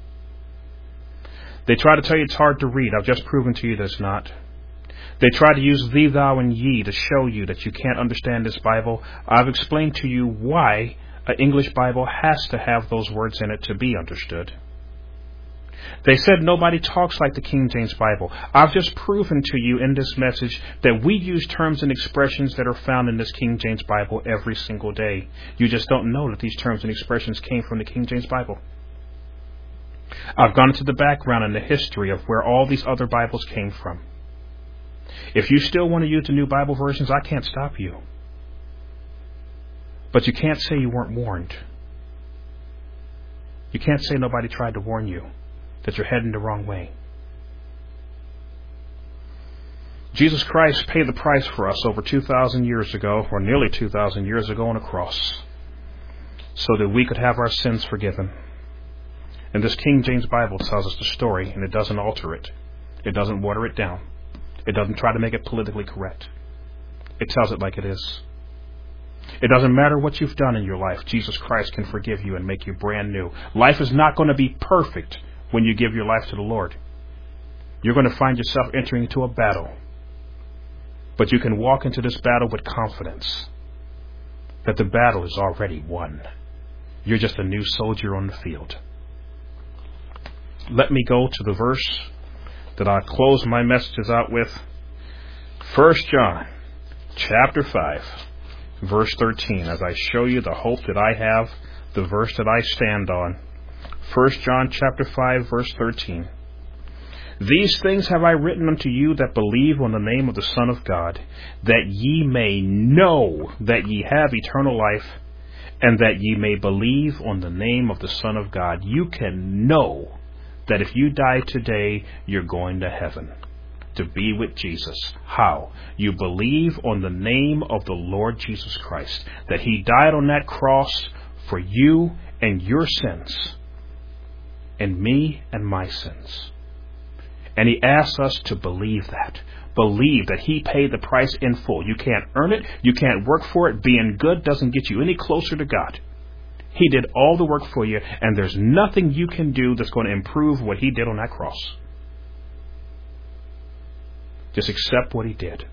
They try to tell you it's hard to read. I've just proven to you that it's not. They try to use thee, thou, and ye to show you that you can't understand this Bible. I've explained to you why an English Bible has to have those words in it to be understood. They said nobody talks like the King James Bible. I've just proven to you in this message that we use terms and expressions that are found in this King James Bible every single day. You just don't know that these terms and expressions came from the King James Bible. I've gone into the background and the history of where all these other Bibles came from. If you still want to use the new Bible versions, I can't stop you. But you can't say you weren't warned. You can't say nobody tried to warn you that you're heading the wrong way. Jesus Christ paid the price for us over 2,000 years ago, or nearly 2,000 years ago on a cross, so that we could have our sins forgiven. And this King James Bible tells us the story, and it doesn't alter it. It doesn't water it down. It doesn't try to make it politically correct. It tells it like it is. It doesn't matter what you've done in your life. Jesus Christ can forgive you and make you brand new. Life is not going to be perfect when you give your life to the Lord. You're going to find yourself entering into a battle. But you can walk into this battle with confidence that the battle is already won. You're just a new soldier on the field. Let me go to the verse that I close my messages out with. 1 John chapter 5, verse 13, as I show you the hope that I have, the verse that I stand on. 1 John chapter 5, verse 13. These things have I written unto you that believe on the name of the Son of God, that ye may know that ye have eternal life, and that ye may believe on the name of the Son of God. You can know that if you die today, you're going to heaven, to be with Jesus. How? You believe on the name of the Lord Jesus Christ, that He died on that cross for you and your sins, and me and my sins. And He asks us to believe that. Believe that He paid the price in full. You can't earn it. You can't work for it. Being good doesn't get you any closer to God. He did all the work for you, and there's nothing you can do that's going to improve what He did on that cross. Just accept what He did.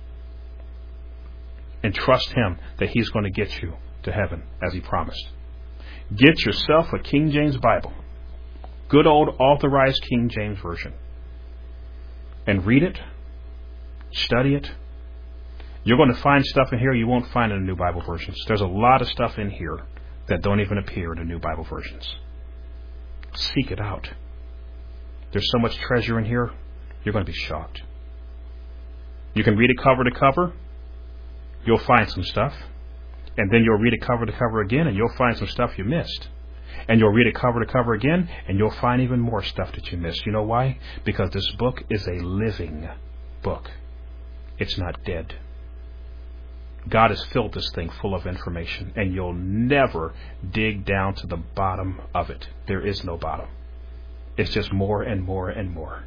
And trust Him that He's going to get you to heaven as He promised. Get yourself a King James Bible. Good old authorized King James Version. And read it. Study it. You're going to find stuff in here you won't find in the new Bible versions. There's a lot of stuff in here that don't even appear in the new Bible versions. Seek it out. There's so much treasure in here, you're going to be shocked. You can read it cover to cover. You'll find some stuff. And then you'll read it cover to cover again, and you'll find some stuff you missed. And you'll read it cover to cover again, and you'll find even more stuff that you missed. You know why? Because this book is a living book. It's not dead. God has filled this thing full of information, and you'll never dig down to the bottom of it. There is no bottom. It's just more and more and more.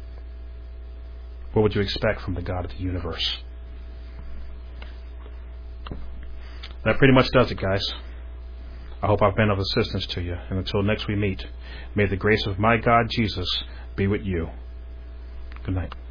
What would you expect from the God of the universe? That pretty much does it, guys. I hope I've been of assistance to you. And until next we meet, may the grace of my God, Jesus, be with you. Good night.